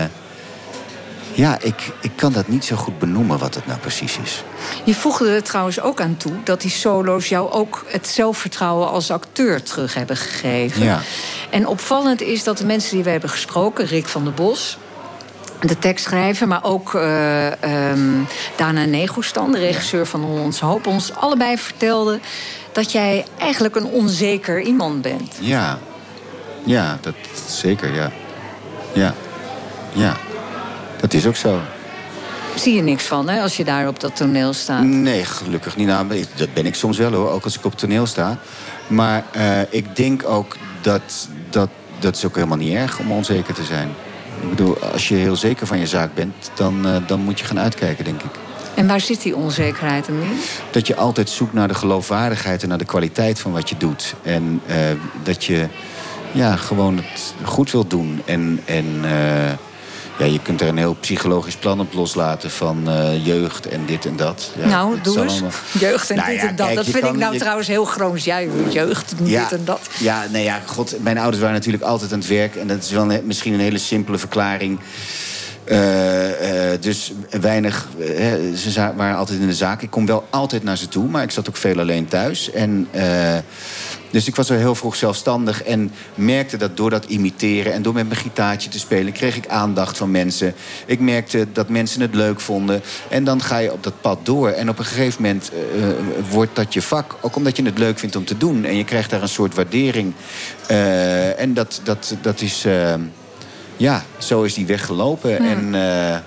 Speaker 4: ja, ik, ik kan dat niet zo goed benoemen wat het nou precies is.
Speaker 2: Je voegde er trouwens ook aan toe dat die solo's jou ook het zelfvertrouwen als acteur terug hebben gegeven.
Speaker 4: Ja.
Speaker 2: En opvallend is dat de mensen die we hebben gesproken, Rick van der Bos, de tekstschrijver, maar ook uh, um, Dana Negostan, de regisseur van Hollandse Hoop, ons allebei vertelden dat jij eigenlijk een onzeker iemand bent.
Speaker 4: Ja, ja, dat zeker, ja. Ja, ja. Dat is ook zo.
Speaker 2: Zie je niks van, hè, als je daar op dat toneel staat?
Speaker 4: Nee, gelukkig niet. Nou, dat ben ik soms wel, hoor. Ook als ik op toneel sta. Maar uh, ik denk ook dat, dat... Dat is ook helemaal niet erg om onzeker te zijn. Ik bedoel, als je heel zeker van je zaak bent... dan, uh, dan moet je gaan uitkijken, denk ik.
Speaker 2: En waar zit die onzekerheid hem in?
Speaker 4: Dat je altijd zoekt naar de geloofwaardigheid... en naar de kwaliteit van wat je doet. En uh, dat je ja, gewoon het goed wilt doen. En... en uh, ja, je kunt er een heel psychologisch plan op loslaten van uh, jeugd en dit en dat. Ja,
Speaker 2: nou, doe eens.
Speaker 4: Allemaal...
Speaker 2: Jeugd en
Speaker 4: nou,
Speaker 2: dit
Speaker 4: ja,
Speaker 2: en dat.
Speaker 4: kijk,
Speaker 2: dat
Speaker 4: je
Speaker 2: vind
Speaker 4: kan,
Speaker 2: ik nou
Speaker 4: je...
Speaker 2: trouwens heel groons. Jij, jeugd,
Speaker 4: ja,
Speaker 2: dit en dat.
Speaker 4: Ja, nee, ja, god, mijn ouders waren natuurlijk altijd aan het werk. En dat is wel een, misschien een hele simpele verklaring. Uh, uh, dus weinig... Uh, ze waren altijd in de zaak. Ik kom wel altijd naar ze toe, maar ik zat ook veel alleen thuis. En... Uh, Dus ik was al heel vroeg zelfstandig en merkte dat door dat imiteren... en door met mijn gitaartje te spelen, kreeg ik aandacht van mensen. Ik merkte dat mensen het leuk vonden. En dan ga je op dat pad door. En op een gegeven moment uh, wordt dat je vak. Ook omdat je het leuk vindt om te doen. En je krijgt daar een soort waardering. Uh, en dat, dat, dat is... Uh, ja, zo is die weggelopen. Hmm. En... Uh,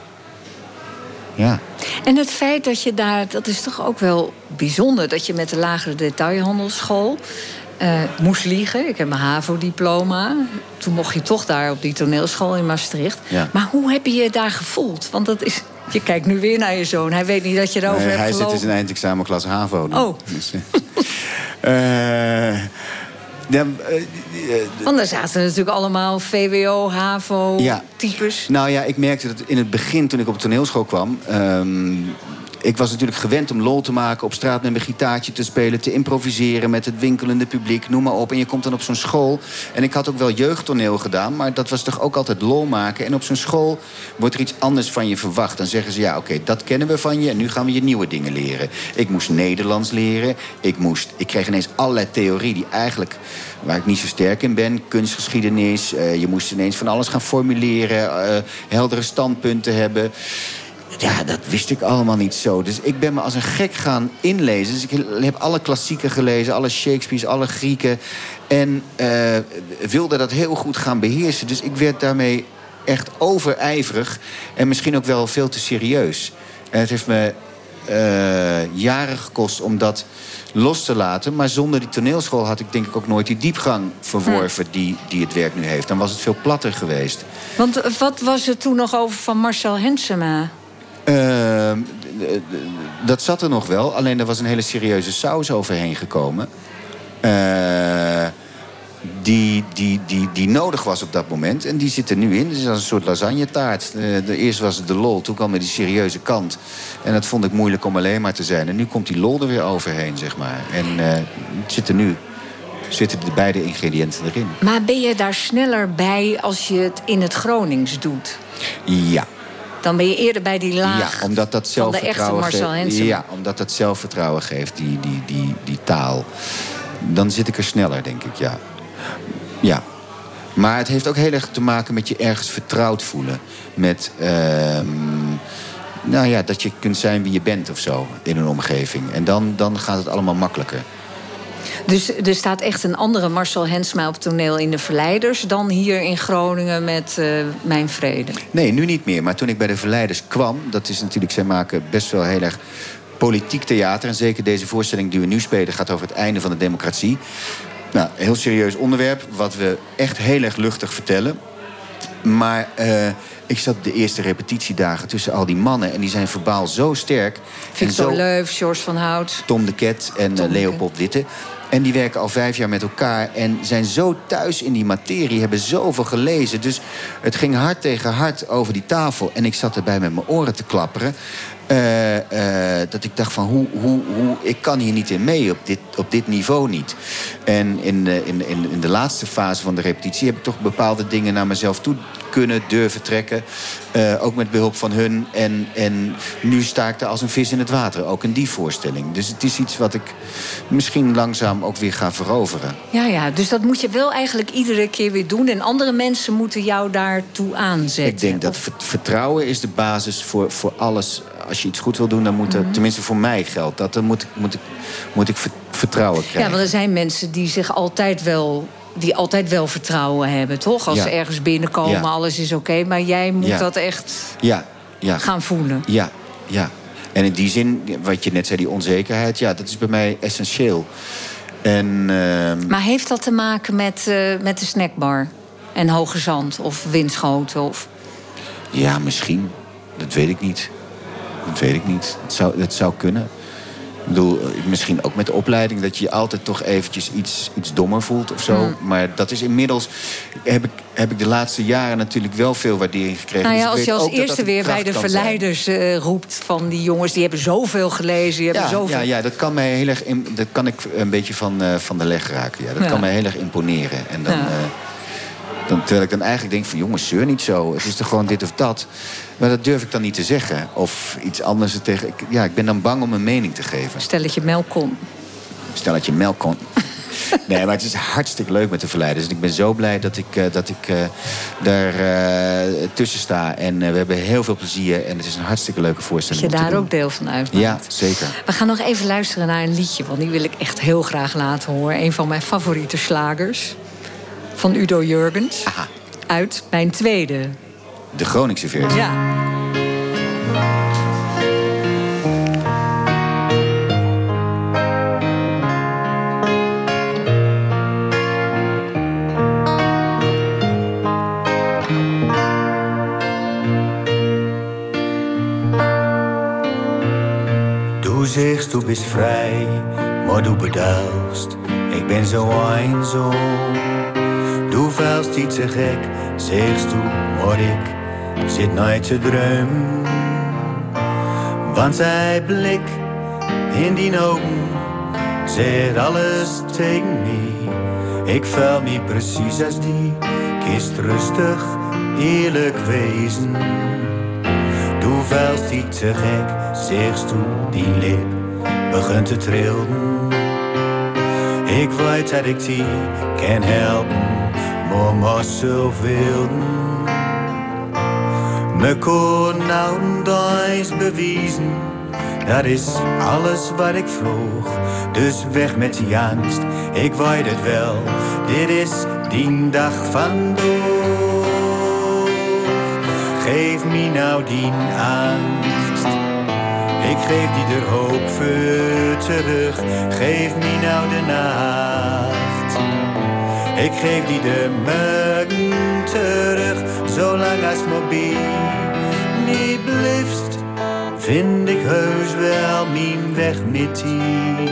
Speaker 4: Ja.
Speaker 2: En het feit dat je daar, dat is toch ook wel bijzonder... dat je met de lagere detailhandelsschool uh, moest liegen. Ik heb mijn HAVO-diploma. Toen mocht je toch daar op die toneelschool in Maastricht. Ja. Maar hoe heb je je daar gevoeld? Want dat is... Je kijkt nu weer naar je zoon. Hij weet niet dat je erover
Speaker 4: nee,
Speaker 2: hebt
Speaker 4: hij
Speaker 2: gelopen.
Speaker 4: Hij zit in zijn eindexamenklas HAVO. Nu.
Speaker 2: Oh.
Speaker 4: Dus, uh, Ja, uh, uh,
Speaker 2: Want daar zaten natuurlijk allemaal V W O, HAVO-types.
Speaker 4: Ja. Nou ja, ik merkte dat in het begin, toen ik op de toneelschool kwam... Um, ik was natuurlijk gewend om lol te maken, op straat met mijn gitaartje te spelen... te improviseren met het winkelende publiek, noem maar op. En je komt dan op zo'n school. En ik had ook wel jeugdtoneel gedaan, maar dat was toch ook altijd lol maken. En op zo'n school wordt er iets anders van je verwacht. Dan zeggen ze, ja, oké, okay, dat kennen we van je... en nu gaan we je nieuwe dingen leren. Ik moest Nederlands leren. Ik, moest, ik kreeg ineens allerlei theorie die eigenlijk... waar ik niet zo sterk in ben, kunstgeschiedenis. Uh, je moest ineens van alles gaan formuleren, uh, heldere standpunten hebben... Ja, dat wist ik allemaal niet zo. Dus ik ben me als een gek gaan inlezen. Dus ik heb alle klassieken gelezen, alle Shakespeare's, alle Grieken. En uh, wilde dat heel goed gaan beheersen. Dus ik werd daarmee echt overijverig. En misschien ook wel veel te serieus. En het heeft me uh, jaren gekost om dat los te laten. Maar zonder die toneelschool had ik denk ik ook nooit die diepgang verworven... die, die het werk nu heeft. Dan was het veel platter geweest.
Speaker 2: Want wat was er toen nog over van Marcel Hensema?
Speaker 4: Uh, dat zat er nog wel. Alleen er was een hele serieuze saus overheen gekomen. Uh, die, die, die, die nodig was op dat moment. En die zit er nu in. Het is als een soort lasagnetaart. Uh, de eerst was het de lol, toen kwam er die serieuze kant. En dat vond ik moeilijk om alleen maar te zijn. En nu komt die lol er weer overheen, zeg maar. En uh, het zit er nu... zitten de beide ingrediënten erin.
Speaker 2: Maar ben je daar sneller bij als je het in het Gronings doet?
Speaker 4: Ja.
Speaker 2: Dan ben je eerder bij die laag
Speaker 4: ja, omdat dat
Speaker 2: van de echte Marcel Hensema.
Speaker 4: Ja, omdat dat zelfvertrouwen geeft, die, die, die, die taal. dan zit ik er sneller, denk ik, ja. Ja. Maar het heeft ook heel erg te maken met je ergens vertrouwd voelen. Met, uh, nou ja, dat je kunt zijn wie je bent of zo in een omgeving. En dan, dan gaat het allemaal makkelijker.
Speaker 2: Dus er staat echt een andere Marcel Hensma op toneel in De Verleiders dan hier in Groningen met uh, Mijn Vrede?
Speaker 4: Nee, nu niet meer. Maar toen ik bij De Verleiders kwam, dat is natuurlijk, zij maken best wel heel erg politiek theater. En zeker deze voorstelling die we nu spelen gaat over het einde van de democratie. Nou, een heel serieus onderwerp, wat we echt heel erg luchtig vertellen. Maar uh, ik zat de eerste repetitiedagen tussen al die mannen en die zijn verbaal zo sterk.
Speaker 2: Victor Leuf, George van Hout.
Speaker 4: Tom de Ket en uh, Leopold Witte. En die werken al vijf jaar met elkaar en zijn zo thuis in die materie, hebben zoveel gelezen. Dus het ging hard tegen hard over die tafel. En ik zat erbij met mijn oren te klapperen. Uh, uh, dat ik dacht van, hoe, hoe, hoe, ik kan hier niet in mee, op dit, op dit niveau niet. En in de, in, in, in de laatste fase van de repetitie heb ik toch bepaalde dingen naar mezelf toe kunnen durven trekken. Uh, ook met behulp van hun. En, en nu sta ik er als een vis in het water, ook in die voorstelling. Dus het is iets wat ik misschien langzaam ook weer ga veroveren.
Speaker 2: Ja, ja, dus dat moet je wel eigenlijk iedere keer weer doen. En andere mensen moeten jou daartoe aanzetten.
Speaker 4: Ik denk dat
Speaker 2: of...
Speaker 4: vertrouwen is de basis voor, voor alles. Als je iets goed wil doen, dan moet er, mm-hmm. tenminste voor mij geldt dat, dan moet ik, moet ik, moet ik vertrouwen krijgen.
Speaker 2: Ja, want er zijn mensen die zich altijd wel, die altijd wel vertrouwen hebben, toch? Als ja. ze ergens binnenkomen, ja. alles is oké. Okay, maar jij moet ja. dat echt
Speaker 4: ja. Ja.
Speaker 2: gaan voelen.
Speaker 4: Ja, ja. En in die zin, wat je net zei, die onzekerheid, ja, dat is bij mij essentieel. En, uh...
Speaker 2: Maar heeft dat te maken met, uh, met de snackbar? En Hoge Zand of Winschoten? Of...
Speaker 4: Ja, misschien. Dat weet ik niet. Dat weet ik niet. Het zou, het zou kunnen. Ik bedoel, misschien ook met de opleiding, dat je je altijd toch eventjes iets, iets dommer voelt of zo. Mm. Maar dat is inmiddels, heb ik, heb ik de laatste jaren natuurlijk wel veel waardering gekregen.
Speaker 2: Nou ja,
Speaker 4: dus
Speaker 2: als je als
Speaker 4: eerste
Speaker 2: dat dat weer bij de Verleiders uh, roept van die jongens, die hebben zoveel gelezen. Die hebben
Speaker 4: ja,
Speaker 2: zoveel...
Speaker 4: ja, ja, dat kan mij heel erg, dat kan ik een beetje van, uh, van de leg raken. Ja. Dat ja. kan mij heel erg imponeren. En dan, ja. uh, dan, terwijl ik dan eigenlijk denk van, jongens, zeur niet zo. Het is toch gewoon dit of dat. Maar dat durf ik dan niet te zeggen. Of iets anders tegen. Ik, ja, ik ben dan bang om een mening te geven.
Speaker 2: Stelletje melkon.
Speaker 4: Stelletje melkon. Nee, maar het is hartstikke leuk met de Verleiders. En ik ben zo blij dat ik, uh, dat ik uh, daar uh, tussen sta. En uh, we hebben heel veel plezier. En het is een hartstikke leuke voorstelling.
Speaker 2: Dat je daar ook deel van uitmaakt.
Speaker 4: Ja, zeker.
Speaker 2: We gaan nog even luisteren naar een liedje. Want die wil ik echt heel graag laten horen. Een van mijn favoriete slagers. Van Udo Jurgens.
Speaker 4: Aha.
Speaker 2: Uit mijn tweede.
Speaker 4: De Groningse versie.
Speaker 2: Ja.
Speaker 5: Du zegt du bist frei, maar du bedaust, ik ben zo einsam. Du vuilst iets te gek, zegst du, maar ik zit nooit te dromen. Want zij blik in die ogen zegt alles tegen mij. Ik vuil me precies als die, kist rustig, eerlijk wezen. Du vuilst iets te gek, zegst du, die lip begint te trillen. Ik weet dat ik die kan helpen, maar mezelf wilden. Me kon nou eens bewijzen, dat is alles wat ik vroeg. Dus weg met die angst, ik weet het wel, dit is die dag van dood. Geef me nou die angst, ik geef die er hoop voor terug. Geef me nou de nacht, ik geef die de morgen terug. Zolang als mobiel niet blijft, vind ik heus wel mijn weg met die.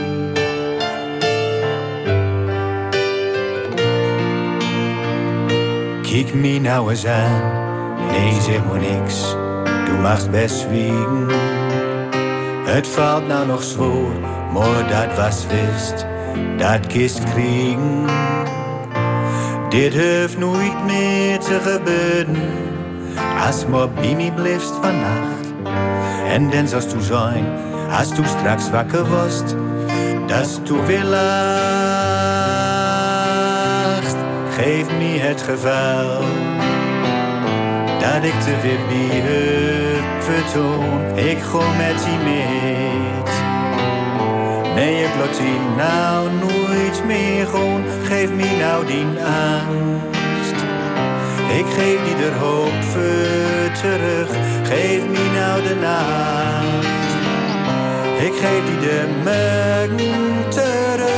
Speaker 5: Kijk me nou eens aan, nee zeg maar niks, du magst best zwiegen. Het valt nou nog zwoer, maar dat was wist, dat kist kriegen. Dit hoeft nooit meer te gebeuren, als maar bij mij blijft vannacht. En dan zoals du zijn, als du straks wakker was, dat du weer laat. geef me het gevoel dat ik te weer bij het vertoon. Ik ga met die meet. Nee, ik laat die nou nooit meer gaan. Geef me nou die angst. Ik geef die de hoop voor terug. Geef me nou de nacht. Ik geef die de morgen terug.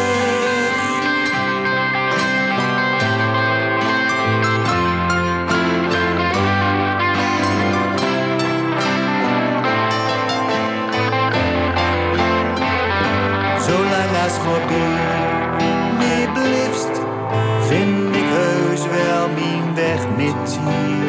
Speaker 5: Zolang als mobiel me blijft, vind ik heus wel mijn weg met die.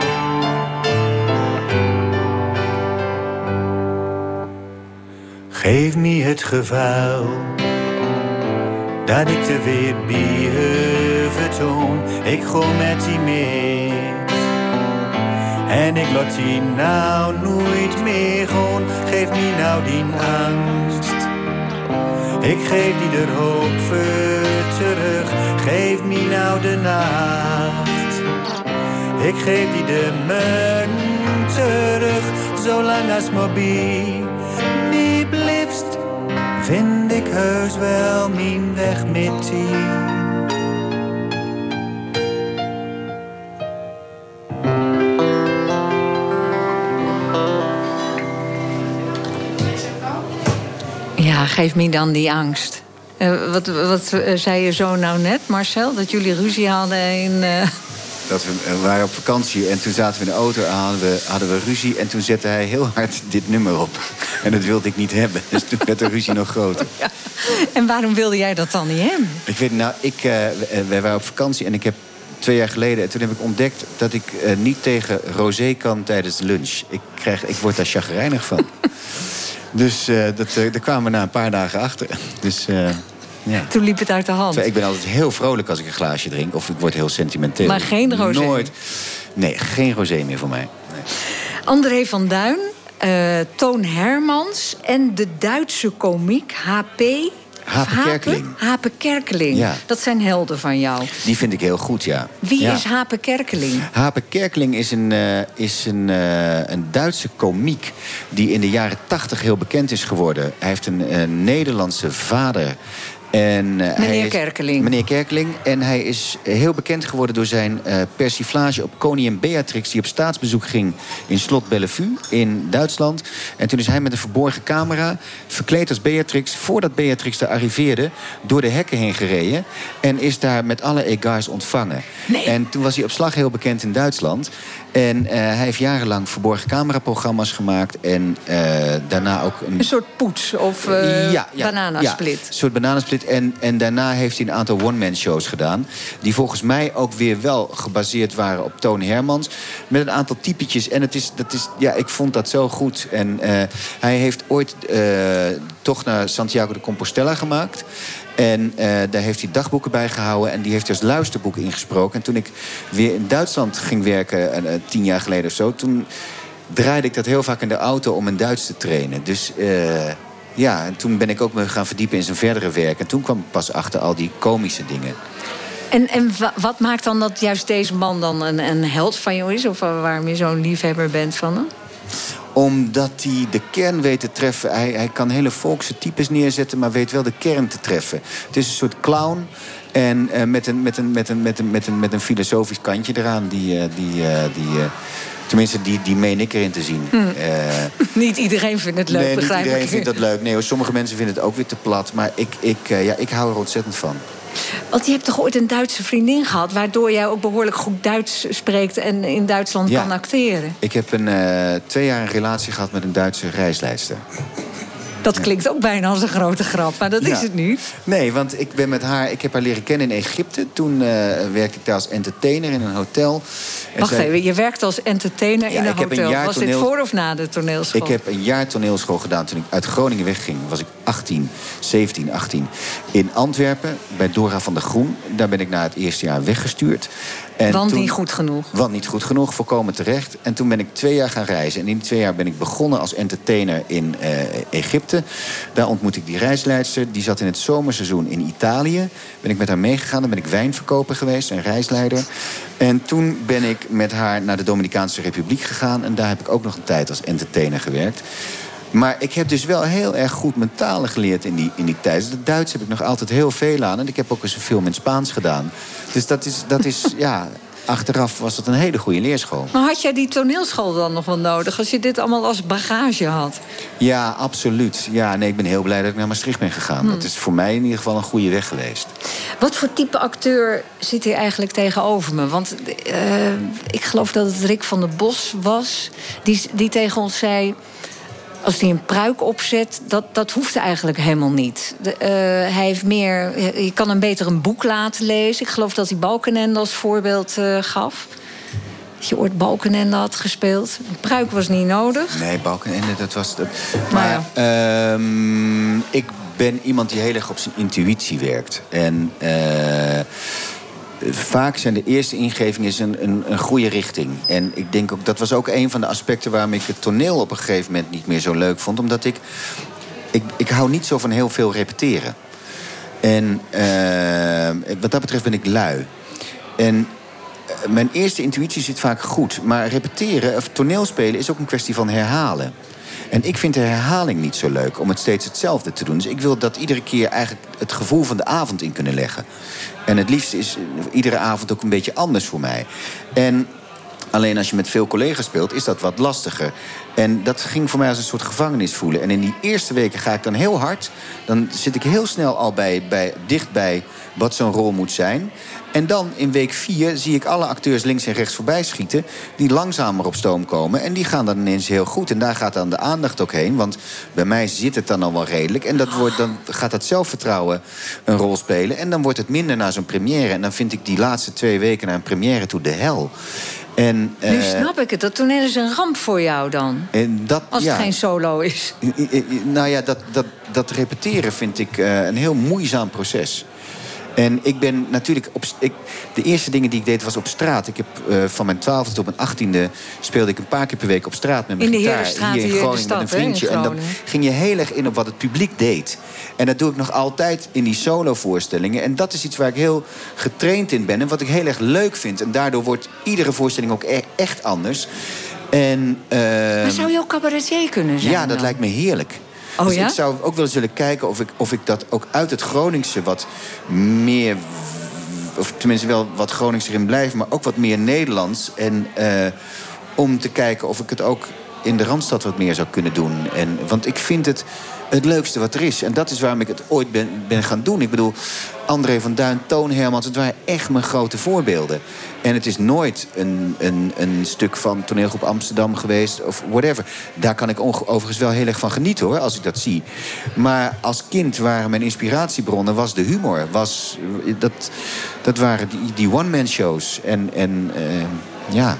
Speaker 5: Geef me het gevoel dat ik te weer bij je vertoon. Ik ga met die mee. En ik laat die nou nooit meer gaan. Geef me nou die angst. Ik geef die de hoop voor terug. Geef me nou de nacht. Ik geef die de morgen terug. Zolang als mobiel niet blijft, vind ik heus wel mijn weg met die.
Speaker 2: Ja, geef me dan die angst. Uh, wat wat uh, zei je zo nou net, Marcel? Dat jullie ruzie hadden in... Uh...
Speaker 4: Dat we, we waren op vakantie en toen zaten we in de auto en hadden we, hadden we ruzie. En toen zette hij heel hard dit nummer op. En dat wilde ik niet hebben. Dus toen werd de ruzie nog groter.
Speaker 2: Ja. En waarom wilde jij dat dan niet hebben?
Speaker 4: Ik weet, nou, ik, uh, wij waren op vakantie en ik heb twee jaar geleden... en toen heb ik ontdekt dat ik uh, niet tegen rosé kan tijdens de lunch. Ik, krijg, ik word daar chagrijnig van. Dus uh, dat, uh, daar kwamen we na een paar dagen achter. Dus... Uh, Ja.
Speaker 2: Toen liep het uit de hand.
Speaker 4: Ik ben altijd heel vrolijk als ik een glaasje drink. Of ik word heel sentimenteel.
Speaker 2: Maar geen rosé?
Speaker 4: Nooit. Nee, geen rosé meer voor mij. Nee.
Speaker 2: André van Duin, uh, Toon Hermans en de Duitse komiek H P...
Speaker 4: Hape Kerkeling.
Speaker 2: Hape Kerkeling.
Speaker 4: Ja.
Speaker 2: Dat zijn helden van jou.
Speaker 4: Die vind ik heel goed, ja.
Speaker 2: Wie
Speaker 4: ja.
Speaker 2: is Hape Kerkeling?
Speaker 4: Hape Kerkeling is een, uh, is een, uh, een Duitse komiek die in de jaren tachtig heel bekend is geworden. Hij heeft een uh, Nederlandse vader. En, uh,
Speaker 2: meneer
Speaker 4: hij is,
Speaker 2: Kerkeling.
Speaker 4: Meneer Kerkeling. En hij is heel bekend geworden door zijn uh, persiflage op koningin Beatrix... die op staatsbezoek ging in slot Bellevue in Duitsland. En toen is hij met een verborgen camera, verkleed als Beatrix... voordat Beatrix daar arriveerde, door de hekken heen gereden... en is daar met alle egards ontvangen.
Speaker 2: Nee.
Speaker 4: En toen was hij op slag heel bekend in Duitsland... En uh, hij heeft jarenlang verborgen cameraprogramma's gemaakt. En uh, daarna ook... Een,
Speaker 2: een soort poets of uh,
Speaker 4: ja, ja,
Speaker 2: bananasplit.
Speaker 4: Ja, een soort bananasplit. En, en daarna heeft hij een aantal one-man-shows gedaan. Die volgens mij ook weer wel gebaseerd waren op Toon Hermans. Met een aantal typetjes. En het is, dat is, ja, ik vond dat zo goed. En uh, hij heeft ooit uh, toch naar Santiago de Compostela gemaakt. En uh, daar heeft hij dagboeken bij gehouden. En die heeft hij als luisterboek ingesproken. En toen ik weer in Duitsland ging werken, uh, tien jaar geleden of zo... toen draaide ik dat heel vaak in de auto om mijn Duits te trainen. Dus uh, ja, en toen ben ik ook me gaan verdiepen in zijn verdere werk. En toen kwam ik pas achter al die komische dingen.
Speaker 2: En, en wat maakt dan dat juist deze man dan een, een held van jou is? Of waarom je zo'n liefhebber bent van hem?
Speaker 4: Omdat hij de kern weet te treffen. Hij, hij kan hele volkse types neerzetten, maar weet wel de kern te treffen. Het is een soort clown. En uh, met, een, met, een, met, een, met, een, met, een, met een filosofisch kantje eraan. Die, uh, die, uh, die, uh, tenminste, die, die meen ik erin te zien.
Speaker 2: Hm.
Speaker 4: Uh,
Speaker 2: niet iedereen vindt het leuk,
Speaker 4: nee,
Speaker 2: begrijp ik.
Speaker 4: niet iedereen vindt dat leuk. Nee, hoor, sommige mensen vinden het ook weer te plat. Maar ik, ik, uh, ja, ik hou er ontzettend van.
Speaker 2: Want je hebt toch ooit een Duitse vriendin gehad... waardoor jij ook behoorlijk goed Duits spreekt... en in Duitsland
Speaker 4: ja.
Speaker 2: kan acteren.
Speaker 4: Ik heb een, uh, twee jaar een relatie gehad met een Duitse reisleidster.
Speaker 2: Dat klinkt ook bijna als een grote grap, maar dat
Speaker 4: ja.
Speaker 2: is het niet.
Speaker 4: Nee, want ik ben met haar, ik heb haar leren kennen in Egypte. Toen uh, werkte ik daar als entertainer in een hotel. En
Speaker 2: Wacht
Speaker 4: zij...
Speaker 2: even, je werkt als entertainer
Speaker 4: ja,
Speaker 2: in een
Speaker 4: ik heb
Speaker 2: hotel.
Speaker 4: Een jaar
Speaker 2: Was
Speaker 4: toneel...
Speaker 2: dit voor of na de toneelschool?
Speaker 4: Ik heb een jaar toneelschool gedaan toen ik uit Groningen wegging. Was ik achttien, zeventien, achttien. In Antwerpen, bij Dora van der Groen. Daar ben ik na het eerste jaar weggestuurd.
Speaker 2: En want toen, niet goed genoeg.
Speaker 4: Want niet goed genoeg, volkomen terecht. En toen ben ik twee jaar gaan reizen. En in die twee jaar ben ik begonnen als entertainer in uh, Egypte. Daar ontmoette ik die reisleidster. Die zat in het zomerseizoen in Italië. Ben ik met haar meegegaan. Dan ben ik wijnverkoper geweest en reisleider. En toen ben ik met haar naar de Dominicaanse Republiek gegaan. En daar heb ik ook nog een tijd als entertainer gewerkt. Maar ik heb dus wel heel erg goed mijn talen geleerd in die, in die tijd. Het Duits heb ik nog altijd heel veel aan. En ik heb ook eens een film in Spaans gedaan. Dus dat is, dat is ja, achteraf was dat een hele goede leerschool.
Speaker 2: Maar had jij die toneelschool dan nog wel nodig, als je dit allemaal als bagage had?
Speaker 4: Ja, absoluut. Ja, nee, ik ben heel blij dat ik naar Maastricht ben gegaan. Hmm. Dat is voor mij in ieder geval een goede weg geweest.
Speaker 2: Wat voor type acteur zit hier eigenlijk tegenover me? Want uh, ik geloof dat het Rick van der Bos was die, die tegen ons zei, als hij een pruik opzet, dat, dat hoeft eigenlijk helemaal niet. De, uh, hij heeft meer, je kan hem beter een boek laten lezen. Ik geloof dat hij Balkenende als voorbeeld uh, gaf. Dat je ooit Balkenende had gespeeld. Een pruik was niet nodig.
Speaker 4: Nee, Balkenende, dat was... Dat... Maar ja. um, ik ben iemand die heel erg op zijn intuïtie werkt. En Uh... vaak zijn de eerste ingevingen een, een, een goede richting. En ik denk ook, dat was ook een van de aspecten waarom ik het toneel op een gegeven moment niet meer zo leuk vond. Omdat ik, ik, ik hou niet zo van heel veel repeteren. En uh, wat dat betreft ben ik lui. En uh, mijn eerste intuïtie zit vaak goed. Maar repeteren, of toneelspelen, is ook een kwestie van herhalen. En ik vind de herhaling niet zo leuk, om het steeds hetzelfde te doen. Dus ik wil dat iedere keer eigenlijk het gevoel van de avond in kunnen leggen. En het liefst is iedere avond ook een beetje anders voor mij. En alleen als je met veel collega's speelt, is dat wat lastiger. En dat ging voor mij als een soort gevangenis voelen. En in die eerste weken ga ik dan heel hard. Dan zit ik heel snel al bij, bij, dicht bij wat zo'n rol moet zijn. En dan in week vier zie ik alle acteurs links en rechts voorbij schieten, die langzamer op stoom komen. En die gaan dan ineens heel goed. En daar gaat dan de aandacht ook heen. Want bij mij zit het dan al wel redelijk. En dat wordt, dan gaat dat zelfvertrouwen een rol spelen. En dan wordt het minder na zo'n première. En dan vind ik die laatste twee weken naar een première toe de hel. En,
Speaker 2: nu uh, snap ik het. Dat toneel is een ramp voor jou dan.
Speaker 4: En dat,
Speaker 2: als het ja, geen solo is.
Speaker 4: Nou ja, dat, dat, dat repeteren vind ik uh, een heel moeizaam proces. En ik ben natuurlijk op, ik, de eerste dingen die ik deed was op straat. Ik heb uh, van mijn twaalfde tot mijn achttiende speelde ik een paar keer per week op straat met mijn
Speaker 2: in de
Speaker 4: gitaar. Hier in Groningen stad, met een vriendje. En dan ging je heel erg in op wat het publiek deed. En dat doe ik nog altijd in die solo-voorstellingen. En dat is iets waar ik heel getraind in ben en wat ik heel erg leuk vind. En daardoor wordt iedere voorstelling ook e- echt anders. En, uh,
Speaker 2: maar zou je ook cabaretier kunnen zijn?
Speaker 4: Ja, dat
Speaker 2: dan?
Speaker 4: lijkt me heerlijk.
Speaker 2: Oh,
Speaker 4: dus
Speaker 2: ja?
Speaker 4: ik zou ook wel eens willen kijken of ik, of ik dat ook uit het Groningse wat meer, of tenminste wel wat Gronings erin blijft, maar ook wat meer Nederlands. En uh, om te kijken of ik het ook in de Randstad wat meer zou kunnen doen. En, want ik vind het het leukste wat er is. En dat is waarom ik het ooit ben, ben gaan doen. Ik bedoel, André van Duin, Toon Hermans, het waren echt mijn grote voorbeelden. En het is nooit een, een, een stuk van Toneelgroep Amsterdam geweest of whatever. Daar kan ik onge- overigens wel heel erg van genieten, hoor, als ik dat zie. Maar als kind waren mijn inspiratiebronnen was de humor. Was, dat, dat waren die, die one-man shows. En, en uh, ja,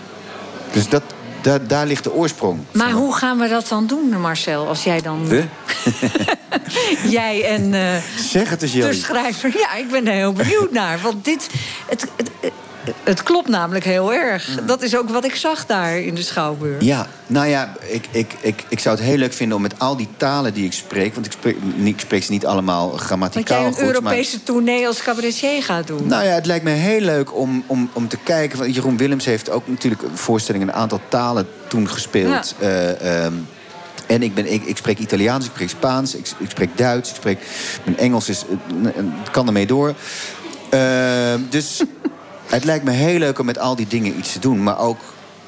Speaker 4: dus dat... Daar, daar ligt de oorsprong.
Speaker 2: Maar hoe gaan we dat dan doen, Marcel? Als jij dan...
Speaker 4: We?
Speaker 2: jij en uh,
Speaker 4: zeg het eens, Jelly.
Speaker 2: de schrijver. Ja, ik ben er heel benieuwd naar. Want dit... Het, het, het, het klopt namelijk heel erg. Dat is ook wat ik zag daar in de Schouwburg.
Speaker 4: Ja, nou ja, ik, ik, ik, ik zou het heel leuk vinden om met al die talen die ik spreek... want ik spreek, ik spreek ze niet allemaal grammaticaal goed.
Speaker 2: Dat jij een
Speaker 4: goed,
Speaker 2: Europese
Speaker 4: maar,
Speaker 2: tournee als cabaretier gaat doen.
Speaker 4: Nou ja, het lijkt me heel leuk om, om, om te kijken. Want Jeroen Willems heeft ook natuurlijk een voorstelling... een aantal talen toen gespeeld. Ja. Uh, um, En ik, ben, ik, ik spreek Italiaans, ik spreek Spaans, ik, ik spreek Duits, ik spreek... Mijn Engels is, het kan ermee door. Uh, dus het lijkt me heel leuk om met al die dingen iets te doen. Maar ook...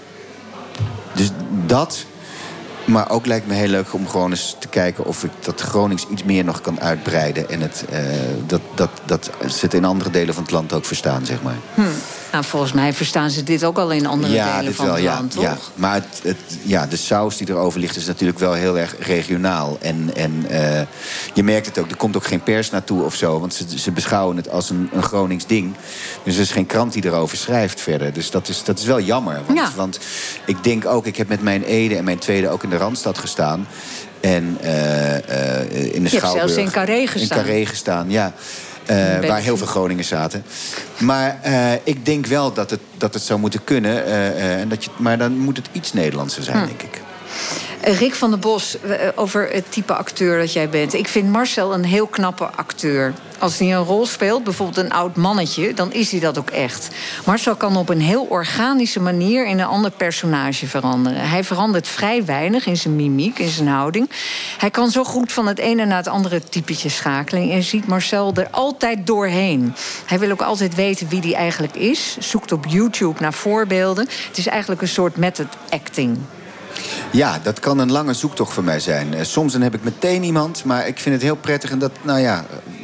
Speaker 4: Dus dat... Maar ook lijkt me heel leuk om gewoon eens te kijken... of ik dat Gronings iets meer nog kan uitbreiden. En het, uh, dat, dat, dat ze het in andere delen van het land ook verstaan, zeg maar.
Speaker 2: Hm. Nou, volgens mij verstaan ze dit ook al in andere
Speaker 4: ja,
Speaker 2: delen
Speaker 4: dit
Speaker 2: van
Speaker 4: wel,
Speaker 2: het
Speaker 4: ja,
Speaker 2: land, toch?
Speaker 4: Ja. Maar het, het, ja, de saus die erover ligt is natuurlijk wel heel erg regionaal. En, en uh, je merkt het ook, er komt ook geen pers naartoe of zo. Want ze, ze beschouwen het als een, een Gronings ding. Dus er is geen krant die erover schrijft verder. Dus dat is, dat is wel jammer. Want,
Speaker 2: ja.
Speaker 4: want ik denk ook, ik heb met mijn Ede en mijn tweede ook in de Randstad gestaan. En uh, uh, in de
Speaker 2: je
Speaker 4: Schouwburg.
Speaker 2: hebt zelfs in Carré gestaan.
Speaker 4: In Carré gestaan, ja. Uh, waar heel veel Groningers zaten. Maar uh, ik denk wel dat het, dat het zou moeten kunnen. Uh, uh, en dat je, maar dan moet het iets Nederlandser zijn, hm. denk ik.
Speaker 2: Rick van der Bos, over het type acteur dat jij bent. Ik vind Marcel een heel knappe acteur. Als hij een rol speelt, bijvoorbeeld een oud mannetje, dan is hij dat ook echt. Marcel kan op een heel organische manier in een ander personage veranderen. Hij verandert vrij weinig in zijn mimiek, in zijn houding. Hij kan zo goed van het ene naar het andere typetje schakelen. En je ziet Marcel er altijd doorheen. Hij wil ook altijd weten wie die eigenlijk is. Zoekt op YouTube naar voorbeelden. Het is eigenlijk een soort method acting.
Speaker 4: Ja, dat kan een lange zoektocht voor mij zijn. Soms dan heb ik meteen iemand, maar ik vind het heel prettig. En dat, nou ja,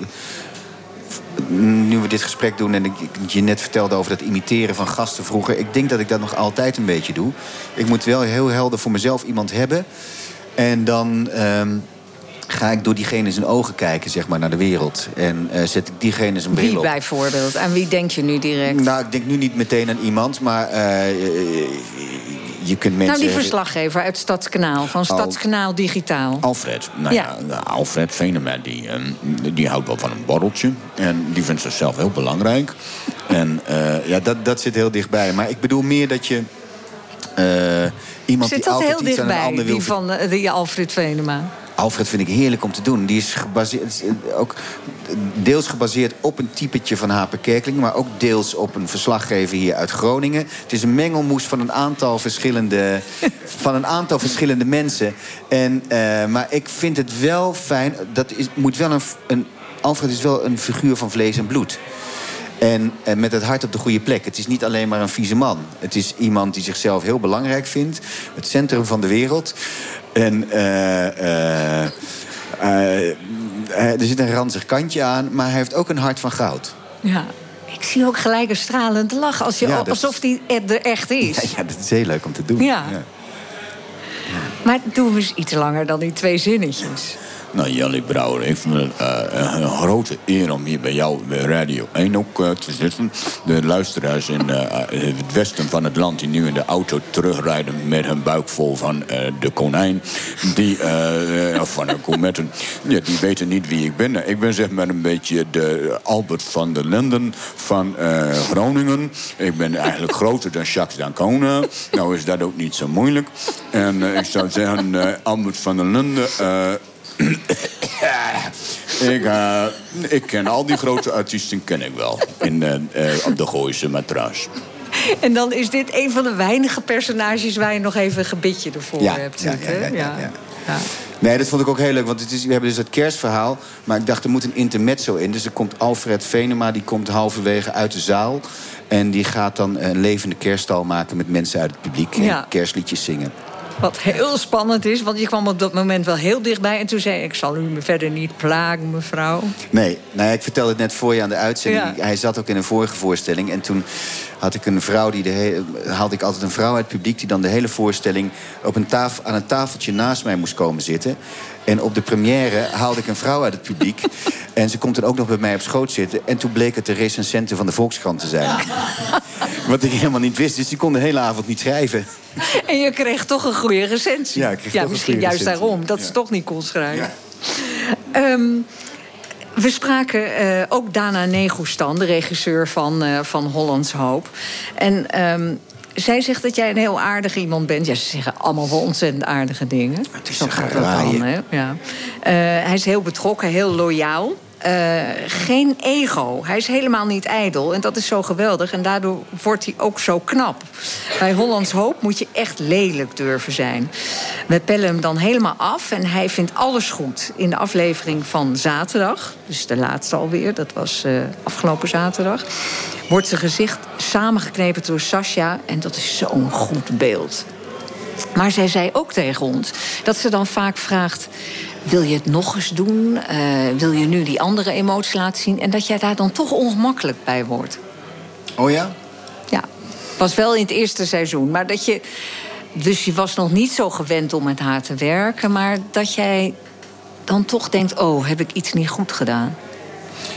Speaker 4: nu we dit gesprek doen en ik, ik je net vertelde over dat imiteren van gasten vroeger. Ik denk dat ik dat nog altijd een beetje doe. Ik moet wel heel helder voor mezelf iemand hebben. En dan um, ga ik door diegene zijn ogen kijken, zeg maar, naar de wereld. En uh, zet ik diegene zijn bril op.
Speaker 2: Wie bijvoorbeeld? Aan wie denk je nu direct?
Speaker 4: Nou, ik denk nu niet meteen aan iemand, maar Uh, je kunt mensen...
Speaker 2: Nou, die verslaggever uit Stadskanaal, van Stadskanaal Digitaal.
Speaker 6: Alfred. Nou ja, ja Alfred Venema, die, um, die houdt wel van een borreltje. En die vindt zichzelf heel belangrijk.
Speaker 4: En uh, ja, dat, dat zit heel dichtbij. Maar ik bedoel meer dat je Uh, iemand
Speaker 2: zit
Speaker 4: die
Speaker 2: dat
Speaker 4: altijd
Speaker 2: heel
Speaker 4: iets aan een ander
Speaker 2: dichtbij,
Speaker 4: wil...
Speaker 2: die van uh, die Alfred Venema?
Speaker 4: Alfred vind ik heerlijk om te doen. Die is gebaseerd, ook deels gebaseerd op een typetje van Hape Kerkeling, maar ook deels op een verslaggever hier uit Groningen. Het is een mengelmoes van een aantal verschillende, van een aantal verschillende mensen. En, uh, maar ik vind het wel fijn. Dat is, moet wel een, een, Alfred is wel een figuur van vlees en bloed. En, en met het hart op de goede plek. Het is niet alleen maar een vieze man. Het is iemand die zichzelf heel belangrijk vindt. Het centrum van de wereld. En uh, uh, uh, er zit een ranzig kantje aan, maar hij heeft ook een hart van goud.
Speaker 2: Ja, ik zie ook gelijk een stralend lach, als je, ja, alsof hij er echt is.
Speaker 4: Ja, ja, dat is heel leuk om te doen.
Speaker 2: Ja.
Speaker 4: Ja.
Speaker 2: Ja. Maar doen we eens iets langer dan die twee zinnetjes.
Speaker 6: Nou, Jelly Brouwer, ik vind het uh, een grote eer om hier bij jou bij Radio één ook uh, te zitten. De luisteraars in uh, het westen van het land die nu in de auto terugrijden met hun buik vol van uh, de konijn, die, uh, of van de kometten, ja, die weten niet wie ik ben. Ik ben zeg maar een beetje de Albert van der Linden van uh, Groningen. Ik ben eigenlijk groter dan Jacques d'Ancona. Nou is dat ook niet zo moeilijk. En uh, ik zou zeggen, uh, Albert van der Linden... Uh, ik, uh, ik ken al die grote artiesten ken ik wel. In, uh, uh, op de Gooise matras.
Speaker 2: En dan is dit een van de weinige personages waar je nog even een gebitje ervoor
Speaker 4: ja,
Speaker 2: hebt
Speaker 4: ja,
Speaker 2: zitten.
Speaker 4: Ja, ja, ja, ja.
Speaker 2: Ja.
Speaker 4: Nee, dat vond ik ook heel leuk. Want het is, we hebben dus het kerstverhaal. Maar ik dacht, er moet een intermezzo in. Dus er komt Alfred Venema, die komt halverwege uit de zaal. En die gaat dan een levende kerststal maken met mensen uit het publiek.
Speaker 2: Ja.
Speaker 4: En kerstliedjes zingen.
Speaker 2: Wat heel spannend is, want je kwam op dat moment wel heel dichtbij. En toen zei ik, ik zal u me verder niet plagen, mevrouw.
Speaker 4: Nee, nou ja, ik vertelde het net voor je aan de uitzending.
Speaker 2: Ja.
Speaker 4: Hij zat ook in een vorige voorstelling. En toen had ik een vrouw, die de hele, haalde ik altijd een vrouw uit het publiek... die dan de hele voorstelling op een tafel, aan een tafeltje naast mij moest komen zitten. En op de première haalde ik een vrouw uit het publiek. En ze komt dan ook nog bij mij op schoot zitten. En toen bleek het de recensente van de Volkskrant te zijn. Wat ik helemaal niet wist. Dus die kon de hele avond niet schrijven.
Speaker 2: En je kreeg toch een goede recensie.
Speaker 4: Ja, ik kreeg
Speaker 2: ja
Speaker 4: toch
Speaker 2: misschien
Speaker 4: een goede
Speaker 2: juist
Speaker 4: recensie.
Speaker 2: daarom, dat
Speaker 4: Ja.
Speaker 2: ze toch niet kon schrijven.
Speaker 4: Ja.
Speaker 2: Um, we spraken uh, ook Dana Negustan, de regisseur van, uh, van Hollands Hoop. En um, zij zegt dat jij een heel aardig iemand bent. Ja, ze zeggen allemaal wel ontzettend aardige dingen.
Speaker 4: Het is
Speaker 2: Zo
Speaker 4: een
Speaker 2: gaat dat
Speaker 4: geraaien.
Speaker 2: dan, hè? Ja. Uh, hij is heel betrokken, heel loyaal. Uh, geen ego. Hij is helemaal niet ijdel. En dat is zo geweldig. En daardoor wordt hij ook zo knap. Bij Hollands Hoop moet je echt lelijk durven zijn. We pellen hem dan helemaal af. En hij vindt alles goed. In de aflevering van zaterdag, dus de laatste alweer, dat was uh, afgelopen zaterdag, wordt zijn gezicht samengeknepen door Sascha. En dat is zo'n goed beeld. Maar zij zei ook tegen ons dat ze dan vaak vraagt, wil je het nog eens doen? Uh, wil je nu die andere emotie laten zien? En dat jij daar dan toch ongemakkelijk bij wordt.
Speaker 4: Oh ja?
Speaker 2: Ja, was wel in het eerste seizoen. Maar dat je, dus je was nog niet zo gewend om met haar te werken, maar dat jij dan toch denkt, oh, heb ik iets niet goed gedaan?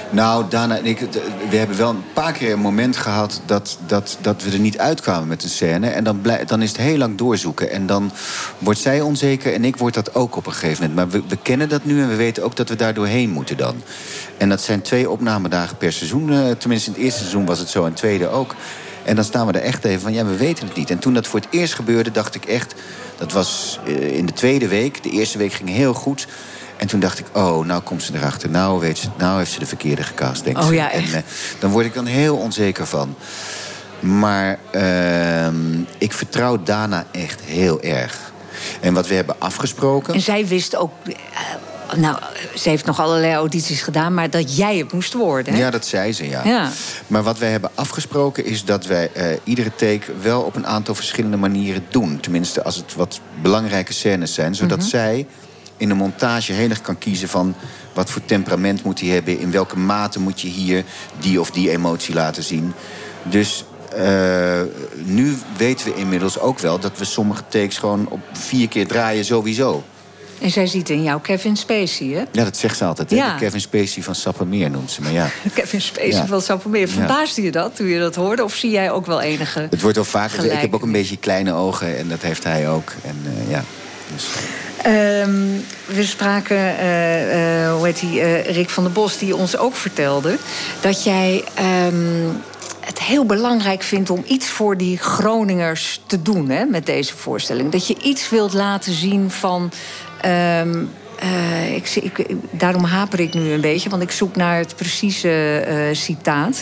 Speaker 4: Nou, Dana en ik, we hebben wel een paar keer een moment gehad dat, dat, dat we er niet uitkwamen met een scène. En dan, blij, dan is het heel lang doorzoeken. En dan wordt zij onzeker en ik word dat ook op een gegeven moment. Maar we, we kennen dat nu en we weten ook dat we daar doorheen moeten dan. En dat zijn twee opnamedagen per seizoen. Tenminste, in het eerste seizoen was het zo en het tweede ook. En dan staan we er echt even van, ja, we weten het niet. En toen dat voor het eerst gebeurde, dacht ik echt... Dat was in de tweede week. De eerste week ging heel goed. En toen dacht ik, oh, nou komt ze erachter. Nou, weet ze, nou heeft ze de verkeerde gecast, denk ik.
Speaker 2: Oh, ja,
Speaker 4: en uh, dan word ik dan heel onzeker van. Maar uh, ik vertrouw Dana echt heel erg. En wat we hebben afgesproken...
Speaker 2: En zij wist ook... Uh, nou, ze heeft nog allerlei audities gedaan, maar dat jij het moest worden. Hè?
Speaker 4: Ja, dat zei ze, ja.
Speaker 2: ja.
Speaker 4: Maar wat wij hebben afgesproken is dat wij uh, iedere take wel op een aantal verschillende manieren doen. Tenminste, als het wat belangrijke scènes zijn. Zodat mm-hmm. zij in de montage heel erg kan kiezen van wat voor temperament moet hij hebben, in welke mate moet je hier die of die emotie laten zien. Dus uh, nu weten we inmiddels ook wel dat we sommige takes gewoon op vier keer draaien sowieso.
Speaker 2: En zij ziet in jou Kevin Spacey, hè?
Speaker 4: Ja, dat zegt ze altijd.
Speaker 2: Ja.
Speaker 4: De Kevin Spacey van Sappemeer noemt ze, maar ja.
Speaker 2: Kevin Spacey
Speaker 4: ja.
Speaker 2: van Sappemeer. Verbaasde je dat toen je dat hoorde? Of zie jij ook wel enige...
Speaker 4: Het wordt wel vaker gezegd. Ik heb ook een
Speaker 2: gelijk...
Speaker 4: beetje kleine ogen en dat heeft hij ook. En uh, ja... Dus...
Speaker 2: Um, we spraken, uh, uh, hoe heet die, uh, Rick van der Bos, die ons ook vertelde dat jij um, het heel belangrijk vindt om iets voor die Groningers te doen, hè, met deze voorstelling. Dat je iets wilt laten zien van... Um, uh, ik, ik, daarom haper ik nu een beetje, want ik zoek naar het precieze uh, citaat.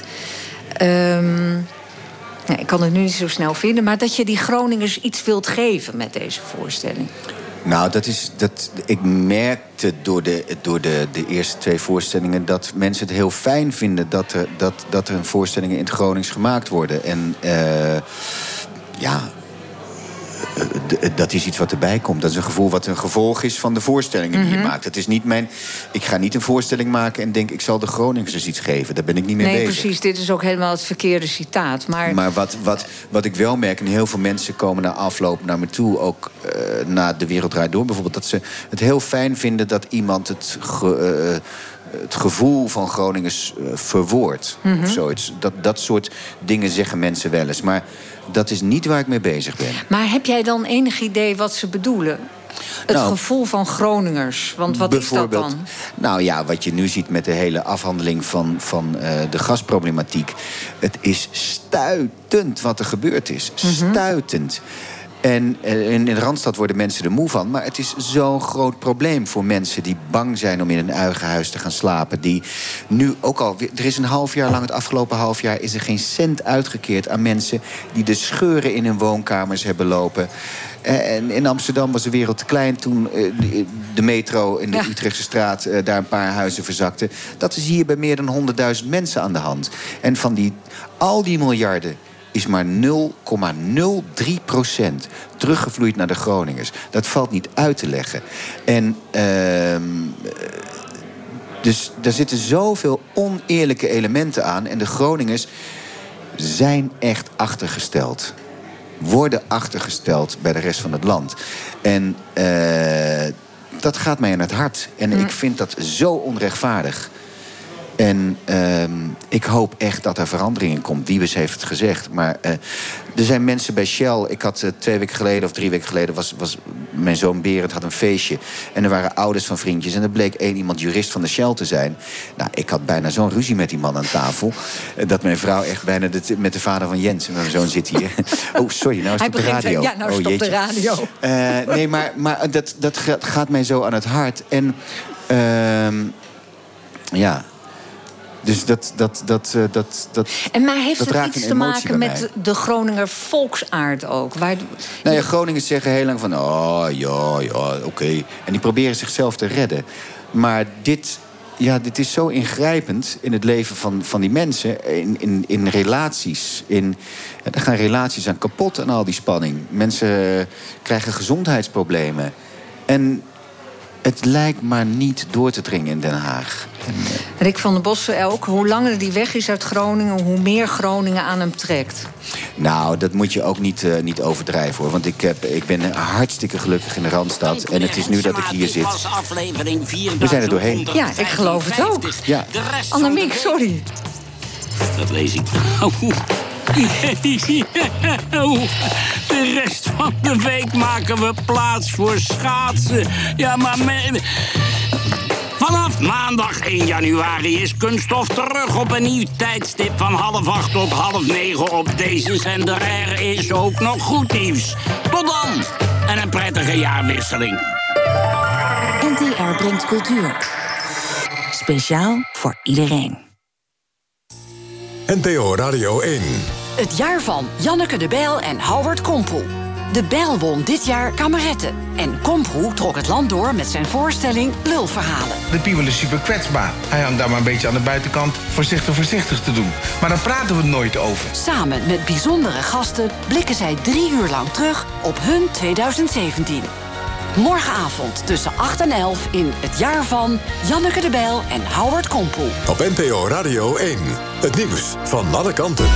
Speaker 2: Um, nou, ik kan het nu niet zo snel vinden, maar dat je die Groningers iets wilt geven met deze voorstelling.
Speaker 4: Nou, dat is, dat, ik merkte door, de, door de, de eerste twee voorstellingen dat mensen het heel fijn vinden dat er, dat, dat er voorstellingen in het Gronings gemaakt worden. En uh, ja, dat is iets wat erbij komt. Dat is een gevoel wat een gevolg is van de voorstellingen die mm-hmm. je maakt. Het is niet mijn... Ik ga niet een voorstelling maken en denk, ik zal de Groningers eens iets geven. Daar ben ik niet mee
Speaker 2: nee,
Speaker 4: bezig.
Speaker 2: Nee, precies. Dit is ook helemaal het verkeerde citaat. Maar,
Speaker 4: maar wat, wat, wat ik wel merk, en heel veel mensen komen na afloop naar me toe, ook uh, na De Wereld Draait Door bijvoorbeeld, dat ze het heel fijn vinden dat iemand het... Ge, uh, het gevoel van Groningers uh, verwoordt. Mm-hmm. Of zoiets. Dat, dat soort dingen zeggen mensen wel eens. Maar dat is niet waar ik mee bezig ben.
Speaker 2: Maar heb jij dan enig idee wat ze bedoelen? Het
Speaker 4: nou,
Speaker 2: gevoel van Groningers. Want wat is dat dan?
Speaker 4: Nou ja, wat je nu ziet met de hele afhandeling van, van uh, de gasproblematiek. Het is stuitend wat er gebeurd is. Mm-hmm. Stuitend. En in de Randstad worden mensen er moe van. Maar het is zo'n groot probleem voor mensen die bang zijn om in een eigen huis te gaan slapen. Die nu ook al... Er is een half jaar lang, het afgelopen half jaar, is er geen cent uitgekeerd aan mensen die de scheuren in hun woonkamers hebben lopen. En in Amsterdam was de wereld te klein toen de metro in de ja. Utrechtse straat daar een paar huizen verzakte. Dat is hier bij meer dan honderdduizend mensen aan de hand. En van die, al die miljarden is maar nul komma nul drie procent teruggevloeid naar de Groningers. Dat valt niet uit te leggen. En uh, dus daar zitten zoveel oneerlijke elementen aan. En de Groningers zijn echt achtergesteld. Worden achtergesteld bij de rest van het land. En uh, dat gaat mij aan het hart. En mm. ik vind dat zo onrechtvaardig. En uh, ik hoop echt dat er verandering in komt. Wiebes heeft het gezegd. Maar uh, er zijn mensen bij Shell. Ik had uh, twee weken geleden of drie weken geleden... was, was mijn zoon Berend had een feestje. En er waren ouders van vriendjes. En er bleek één iemand jurist van de Shell te zijn. Nou, ik had bijna zo'n ruzie met die man aan tafel. Uh, dat mijn vrouw echt bijna de, met de vader van Jens... mijn zoon zit hier. Oh, sorry, nou is het op de radio.
Speaker 2: Ja, nou is het
Speaker 4: oh,
Speaker 2: op de radio.
Speaker 4: Uh, nee, maar, maar dat, dat gaat mij zo aan het hart. En uh, ja... Dus dat, dat, dat, uh, dat, dat.
Speaker 2: En maar heeft
Speaker 4: dat
Speaker 2: het iets te maken met de Groninger volksaard ook? Waar...
Speaker 4: Nou ja, Groningers zeggen heel lang van, oh ja, ja, oké. Okay. En die proberen zichzelf te redden. Maar dit, ja, dit is zo ingrijpend in het leven van, van die mensen. In, in, in relaties. In, ja, er gaan relaties aan kapot aan al die spanning. Mensen uh, krijgen gezondheidsproblemen. En Het lijkt maar niet door te dringen in Den Haag. En, uh...
Speaker 2: Rick van der Bossen ook. Hoe langer die weg is uit Groningen, hoe meer Groningen aan hem trekt.
Speaker 4: Nou, dat moet je ook niet, uh, niet overdrijven, hoor. Want ik, heb, ik ben hartstikke gelukkig in de Randstad. En het is nu dat ik hier zit. We zijn er doorheen.
Speaker 2: Ja, ik geloof het ook.
Speaker 4: Ja.
Speaker 2: Annemiek, sorry.
Speaker 3: Dat lees ik. De rest van de week maken we plaats voor schaatsen. Ja, maar... Me... Vanaf maandag één januari is Kunststof terug op een nieuw tijdstip van half acht tot half negen op deze zender. Er is ook nog goed nieuws. Tot dan en een prettige jaarwisseling.
Speaker 7: N T R brengt cultuur. Speciaal voor iedereen.
Speaker 1: N T O Radio één.
Speaker 8: Het jaar van Janneke de Bijl en Howard Komproe. De Bijl won dit jaar Kameretten. En Komproe trok het land door met zijn voorstelling Lulverhalen.
Speaker 9: De piemel is super kwetsbaar. Hij hangt daar maar een beetje aan de buitenkant voorzichtig voorzichtig te doen. Maar daar praten we nooit over.
Speaker 8: Samen met bijzondere gasten blikken zij drie uur lang terug op hun twintig zeventien. Morgenavond tussen acht en elf in Het jaar van Janneke de Bijl en Howard Komproe.
Speaker 1: Op N T O Radio één. Het nieuws van alle kanten.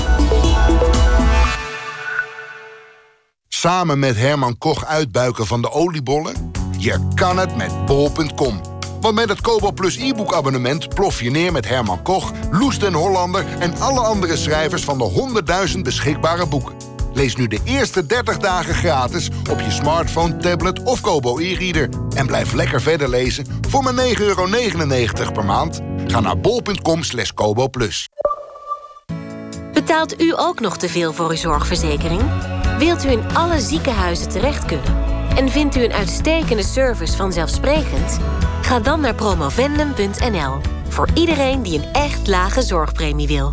Speaker 10: Samen met Herman Koch uitbuiken van de oliebollen? Je kan het met bol punt com. Want met het Kobo Plus e-boekabonnement plof je neer met Herman Koch, Loes den Hollander en alle andere schrijvers van de honderdduizend beschikbare boeken. Lees nu de eerste dertig dagen gratis op je smartphone, tablet of Kobo e-reader. En blijf lekker verder lezen voor maar negen euro negenennegentig per maand. Ga naar bol punt com slash kobo plus.
Speaker 11: Betaalt u ook nog te veel voor uw zorgverzekering? Wilt u in alle ziekenhuizen terecht kunnen? En vindt u een uitstekende service vanzelfsprekend? Ga dan naar promovendum punt n l. Voor iedereen die een echt lage zorgpremie wil.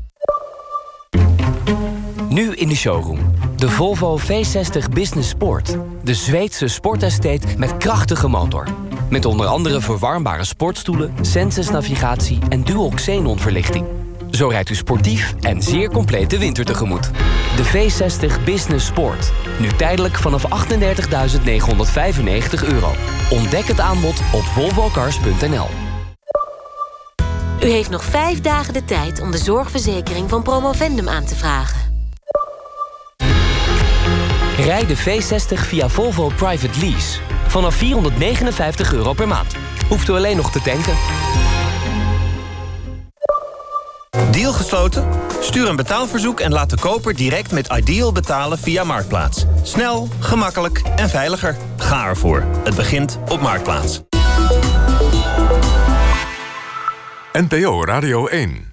Speaker 12: Nu in de showroom. De Volvo V zestig Business Sport. De Zweedse sportestate met krachtige motor. Met onder andere verwarmbare sportstoelen, Sensus-navigatie en dual xenon verlichting. Zo rijdt u sportief en zeer compleet de winter tegemoet. De V zestig Business Sport. Nu tijdelijk vanaf achtendertigduizend negenhonderdvijfennegentig euro. Ontdek het aanbod op volvo cars punt n l.
Speaker 11: U heeft nog vijf dagen de tijd om de zorgverzekering van Promovendum aan te vragen.
Speaker 12: Rijd de V zestig via Volvo Private Lease. Vanaf vierhonderdnegenenvijftig euro per maand. Hoeft u alleen nog te tanken.
Speaker 13: Deal gesloten? Stuur een betaalverzoek en laat de koper direct met Ideal betalen via Marktplaats. Snel, gemakkelijk en veiliger. Ga ervoor. Het begint op Marktplaats.
Speaker 1: N T O Radio één.